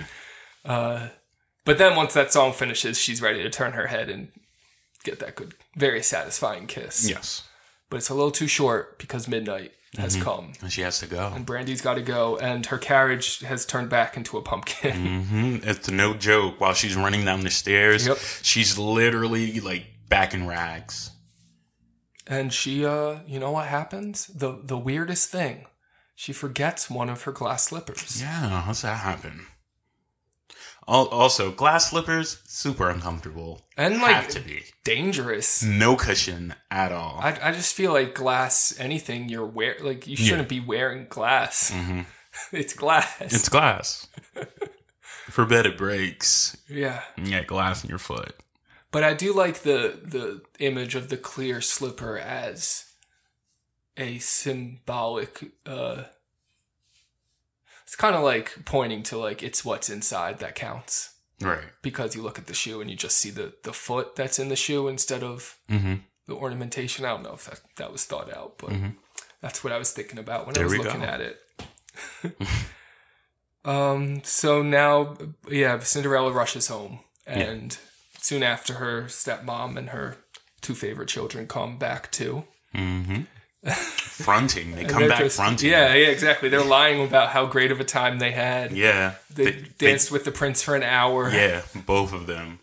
But then once that song finishes, she's ready to turn her head and get that good, very satisfying kiss. Yes. But it's a little too short because midnight has come. And she has to go. And Brandy's got to go, and her carriage has turned back into a pumpkin. It's no joke. While she's running down the stairs, Yep. she's literally like back in rags. And she, you know what happens? The weirdest thing. She forgets one of her glass slippers. Yeah, how's that happen? Also, glass slippers, super uncomfortable. And, have like, to be. dangerous. No cushion at all. I just feel like glass, anything you shouldn't be wearing glass. It's glass. It's glass. Forbid it breaks. Yeah. You get glass in your foot. But I do like the image of the clear slipper as a symbolic, it's kind of like pointing to like, it's what's inside that counts. Right. Because you look at the shoe and you just see the foot that's in the shoe instead of the ornamentation. I don't know if that was thought out, but that's what I was thinking about when I was looking at it. So now, Cinderella rushes home, and soon after, her stepmom and her two favorite children come back too. Fronting. They And come they're back just- fronting. Yeah, exactly. They're lying about how great of a time they had. Yeah. They danced with the prince for an hour. Yeah, both of them.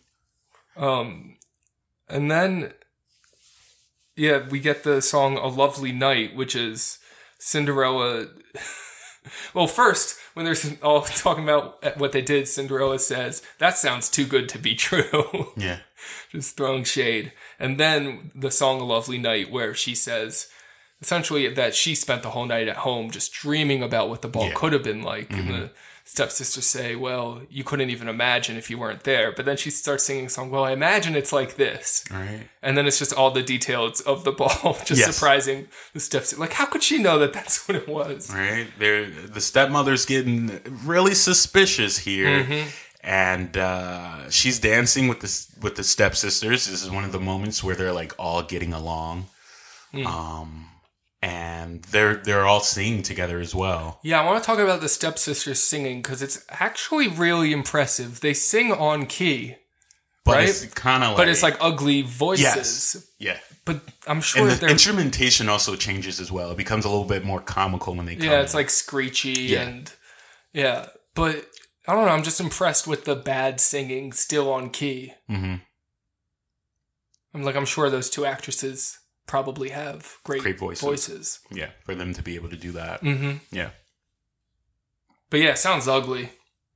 And then, we get the song A Lovely Night, which is Cinderella. Well, first, when they're all talking about what they did, Cinderella says, "That sounds too good to be true." Yeah. Just throwing shade. And then the song A Lovely Night, where she says, essentially that she spent the whole night at home just dreaming about what the ball could have been like. And the stepsisters say, well, you couldn't even imagine if you weren't there. But then she starts singing a song, well, I imagine it's like this. Right. And then it's just all the details of the ball, just surprising the stepsister. Like, how could she know that that's what it was? Right. The stepmother's getting really suspicious here. And she's dancing with the stepsisters. This is one of the moments where they're like all getting along. And they're all singing together as well. Yeah, I want to talk about the stepsisters singing because it's actually really impressive. They sing on key, but right? it's kind of like... But it's like ugly voices. Yes. Yeah. But I'm sure and the instrumentation also changes as well. It becomes a little bit more comical when they come Yeah, it's like screechy and... Yeah, but I don't know. I'm just impressed with the bad singing still on key. I'm sure those two actresses... probably have great voices. Yeah, for them to be able to do that. Yeah. But yeah, it sounds ugly.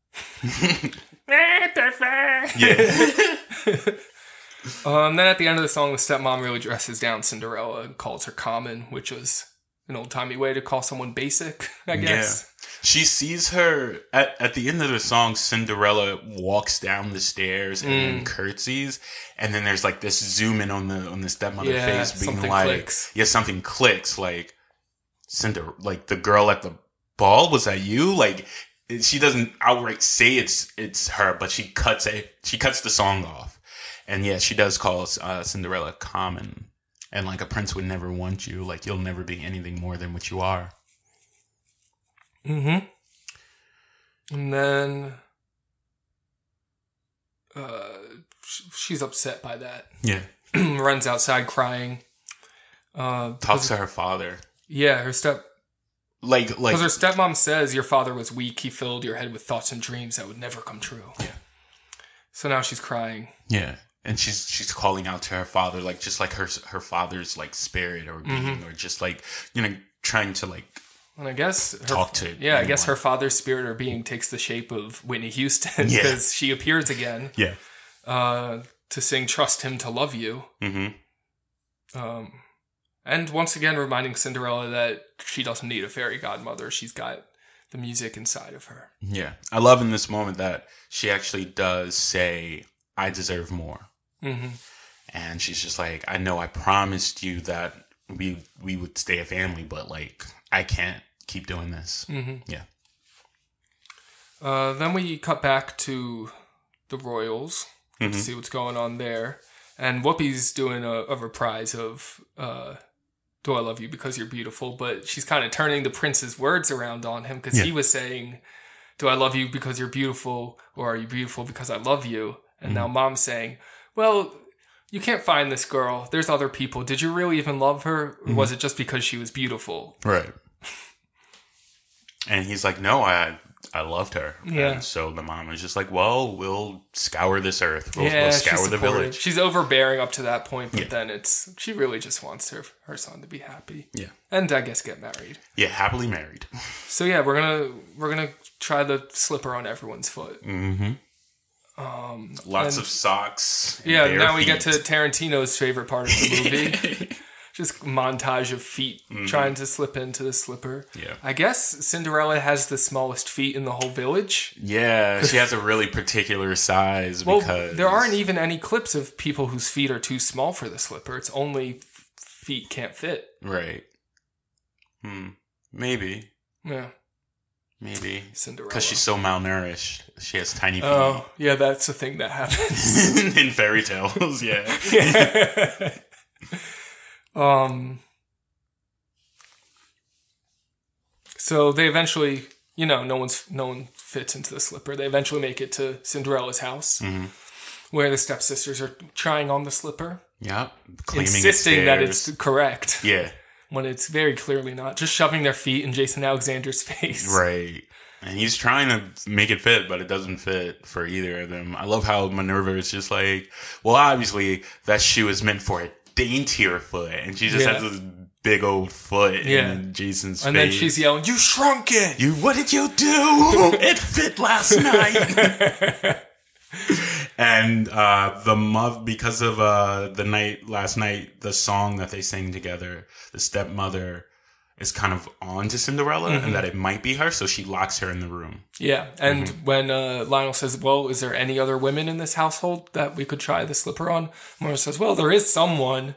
Then at the end of the song, the stepmom really dresses down Cinderella and calls her common, which was an old-timey way to call someone basic, I guess. Yeah. She sees her at the end of the song. Cinderella walks down the stairs and then curtsies, and then there's like this zoom in on the stepmother face, being like, clicks. "Yeah, something clicks." Like like the girl at the ball, was that you? Like she doesn't outright say it's her, but she cuts the song off, and yeah, she does call Cinderella common, and like a prince would never want you. Like you'll never be anything more than what you are. And then she's upset by that. Yeah. Runs outside crying. Talks to her father. Yeah, her step... Like... Because her stepmom says, your father was weak. He filled your head with thoughts and dreams that would never come true. Yeah. So now she's crying. Yeah. And she's calling out to her father, like, just like her father's, like, spirit or being, or just, like, trying to, like... And I guess talk to anyone. I guess her father's spirit or being takes the shape of Whitney Houston because she appears again. Yeah. To sing "Trust Him to Love You." And once again reminding Cinderella that she doesn't need a fairy godmother. She's got the music inside of her. Yeah, I love in this moment that she actually does say, "I deserve more," and she's just like, "I know I promised you that we would stay a family, but like I can't keep doing this." Yeah. Then we cut back to the royals to see what's going on there. And Whoopi's doing a reprise of Do I Love You Because You're Beautiful, but she's kind of turning the prince's words around on him because he was saying, do I love you because you're beautiful, or are you beautiful because I love you? And now Mom's saying, well, you can't find this girl. There's other people. Did you really even love her? Or was it just because she was beautiful? Right. And he's like, no, I loved her. Yeah. And so the mom is just like, well, we'll scour this earth. We'll scour the village. She's overbearing up to that point, but then she really just wants her son to be happy. Yeah. And I guess get married. Yeah, happily married. So yeah, we're gonna try the slipper on everyone's foot. Lots of socks. Yeah, now we feet. get to Tarantino's favorite part of the movie. Just montage of feet trying to slip into the slipper. Yeah. I guess Cinderella has the smallest feet in the whole village. Yeah, she has a really particular size because... there aren't even any clips of people whose feet are too small for the slipper. It's only feet can't fit. Right. Maybe. Yeah. Maybe. Cinderella. Because she's so malnourished. She has tiny feet. Oh, yeah, that's a thing that happens. In fairy tales, yeah. So they eventually, no one fits into the slipper. They eventually make it to Cinderella's house, where the stepsisters are trying on the slipper. Yeah, insisting that it's correct. Yeah, when it's very clearly not. Just shoving their feet in Jason Alexander's face. Right. And he's trying to make it fit, but it doesn't fit for either of them. I love how Minerva is just like, well, obviously that shoe is meant for a daintier foot, and she just has this big old foot in Jason's face. And then she's yelling, "You shrunk it! What did you do? It fit last night." And because of last night, the song that they sang together, the stepmother is kind of on to Cinderella and that it might be her, so she locks her in the room. Yeah, and when Lionel says, well, is there any other women in this household that we could try the slipper on? Moira says, well, there is someone.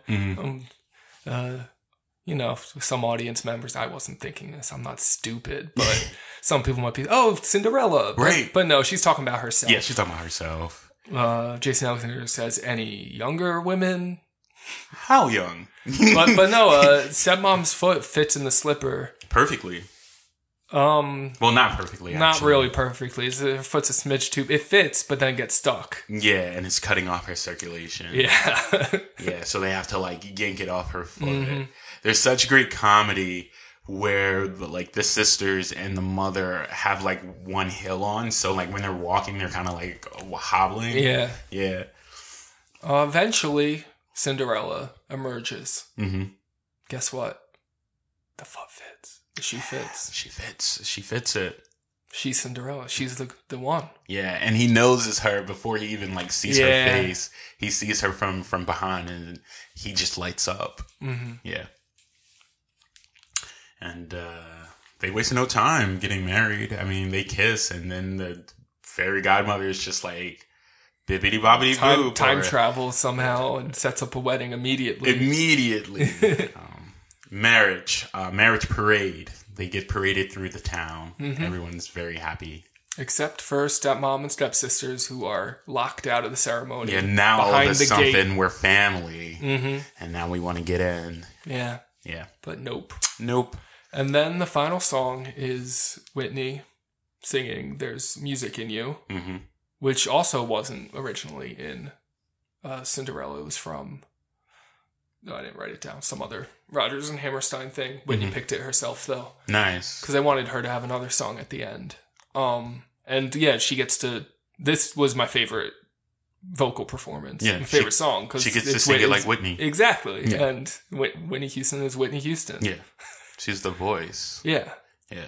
Some audience members, I wasn't thinking this, I'm not stupid, but some people might be, oh, Cinderella. Right. But no, she's talking about herself. Yeah, she's talking about herself. Jason Alexander says, any younger women? How young? but no, stepmom's foot fits in the slipper. Perfectly. Well, not perfectly, Not actually. really perfectly. Her foot's a smidge too... It fits, but then it gets stuck. Yeah, and it's cutting off her circulation. Yeah. Yeah, so they have to, yank it off her foot. There's such great comedy where, the sisters and the mother have, one heel on. So, when they're walking, they're kind of, hobbling. Yeah. Yeah. Eventually, Cinderella emerges. Guess what? The foot fits. The shoe fits. She fits it. She's Cinderella. She's the one. Yeah, and he knows it's her before he even sees her face. He sees her from behind, and he just lights up. Yeah. And they waste no time getting married. I mean, they kiss, and then the fairy godmother is just bibbidi bobbidi boo. Time travels somehow and sets up a wedding immediately. Marriage parade. They get paraded through the town. Everyone's very happy. Except for stepmom and stepsisters who are locked out of the ceremony. Yeah, now all of a sudden we're family. And now we want to get in. Yeah. Yeah. But nope. And then the final song is Whitney singing There's Music in You, which also wasn't originally in Cinderella. It was from... No, I didn't write it down. Some other Rodgers and Hammerstein thing. Whitney picked it herself, though. Nice. Because I wanted her to have another song at the end. And yeah, she gets to... This was my favorite vocal performance. Yeah. My favorite song. She gets to sing it like Whitney. Exactly. Yeah. And Whitney Houston is Whitney Houston. Yeah. She's the voice. Yeah. Yeah.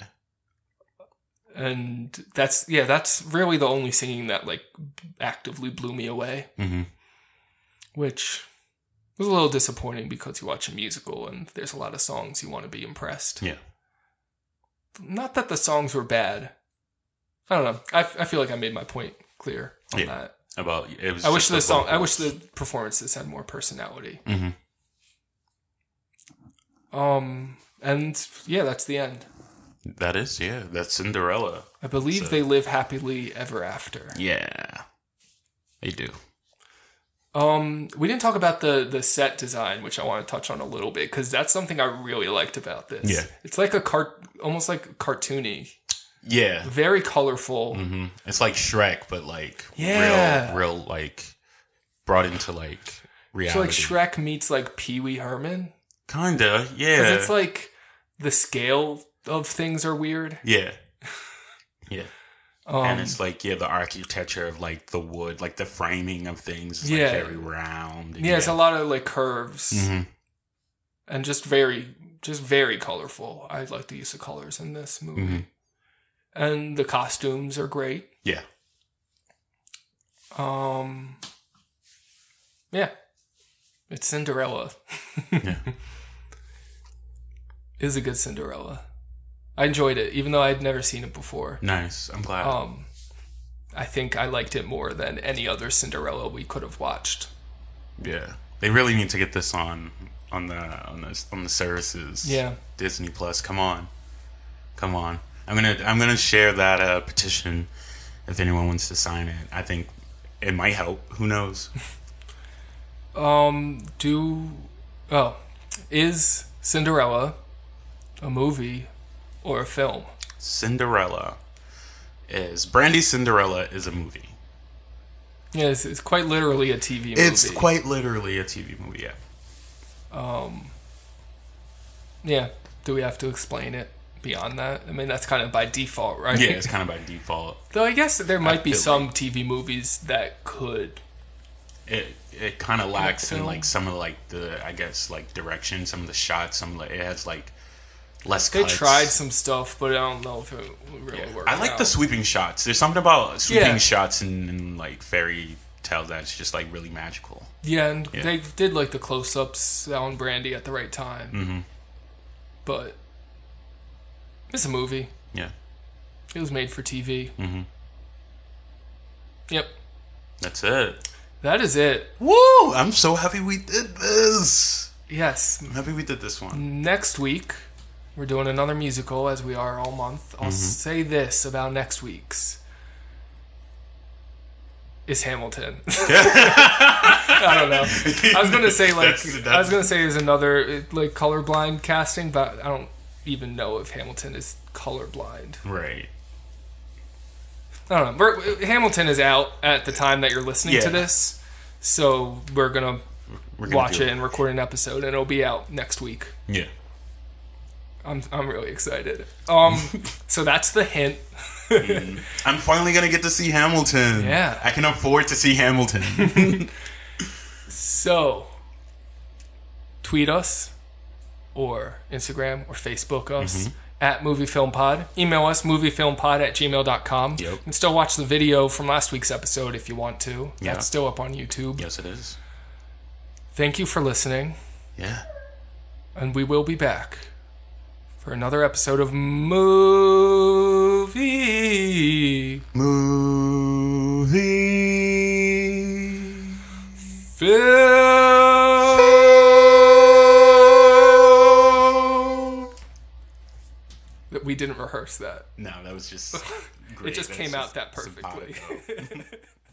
And that's really the only singing that actively blew me away. Which... It was a little disappointing because you watch a musical and there's a lot of songs you want to be impressed. Yeah. Not that the songs were bad. I don't know. I feel like I made my point clear on that. About it was. I wish the performances had more personality. And yeah, that's the end. That is, yeah. That's Cinderella. I believe they live happily ever after. Yeah. They do. We didn't talk about the set design, which I want to touch on a little bit, because that's something I really liked about this. Yeah. It's almost like cartoony. Yeah. Very colorful. It's like Shrek, but real brought into reality. So Shrek meets Pee Wee Herman. Kinda, yeah. Because it's the scale of things are weird. Yeah. Yeah. And it's the architecture of the wood, the framing of things is very round. Yeah, it's a lot of curves. And just very colorful. I like the use of colors in this movie. And the costumes are great. Yeah. Yeah. It's Cinderella. Yeah. It is a good Cinderella. I enjoyed it, even though I'd never seen it before. Nice. I'm glad. I think I liked it more than any other Cinderella we could have watched. Yeah. They really need to get this on the services. Yeah. Disney Plus. Come on. I'm gonna share that petition if anyone wants to sign it. I think it might help. Who knows? Is Cinderella a movie or a film? Brandy's Cinderella is a movie. Yeah, it's quite literally a TV movie. It's quite literally a TV movie, yeah. Yeah. Do we have to explain it beyond that? I mean, that's kind of by default, right? Yeah, it's kind of by default. Though I guess there might be some TV movies that could. It kind of lacks in some of the direction, some of the shots, it has less cuts. They tried some stuff, but I don't know if it really worked. I like the sweeping shots. There's something about sweeping shots in fairy tell that it's just like really magical. Yeah, and they did like the close-ups on Brandy at the right time. Mm-hmm. But it's a movie. Yeah. It was made for TV. Mm-hmm. Yep. That's it. That is it. Woo! I'm so happy we did this. Yes. I'm happy we did this one. Next week, we're doing another musical, as we are all month. I'll say this about next week's. Is Hamilton. I don't know. I was gonna say is another like colorblind casting, but I don't even know if Hamilton is colorblind. Right. I don't know. Hamilton is out at the time that you're listening to this, so we're gonna watch it and record an episode, and it'll be out next week. Yeah. I'm really excited. So that's the hint. I'm finally gonna get to see Hamilton. Yeah. I can afford to see Hamilton. So, tweet us, or Instagram, or Facebook us at MovieFilmPod. Email us, moviefilmpod@gmail.com. Yep. You can still watch the video from last week's episode if you want to. Yeah. That's still up on YouTube. Yes, it is. Thank you for listening. Yeah. And we will be back for another episode of Movie Film. We didn't rehearse that. No, that was just great. It just came out that perfectly. simpatico.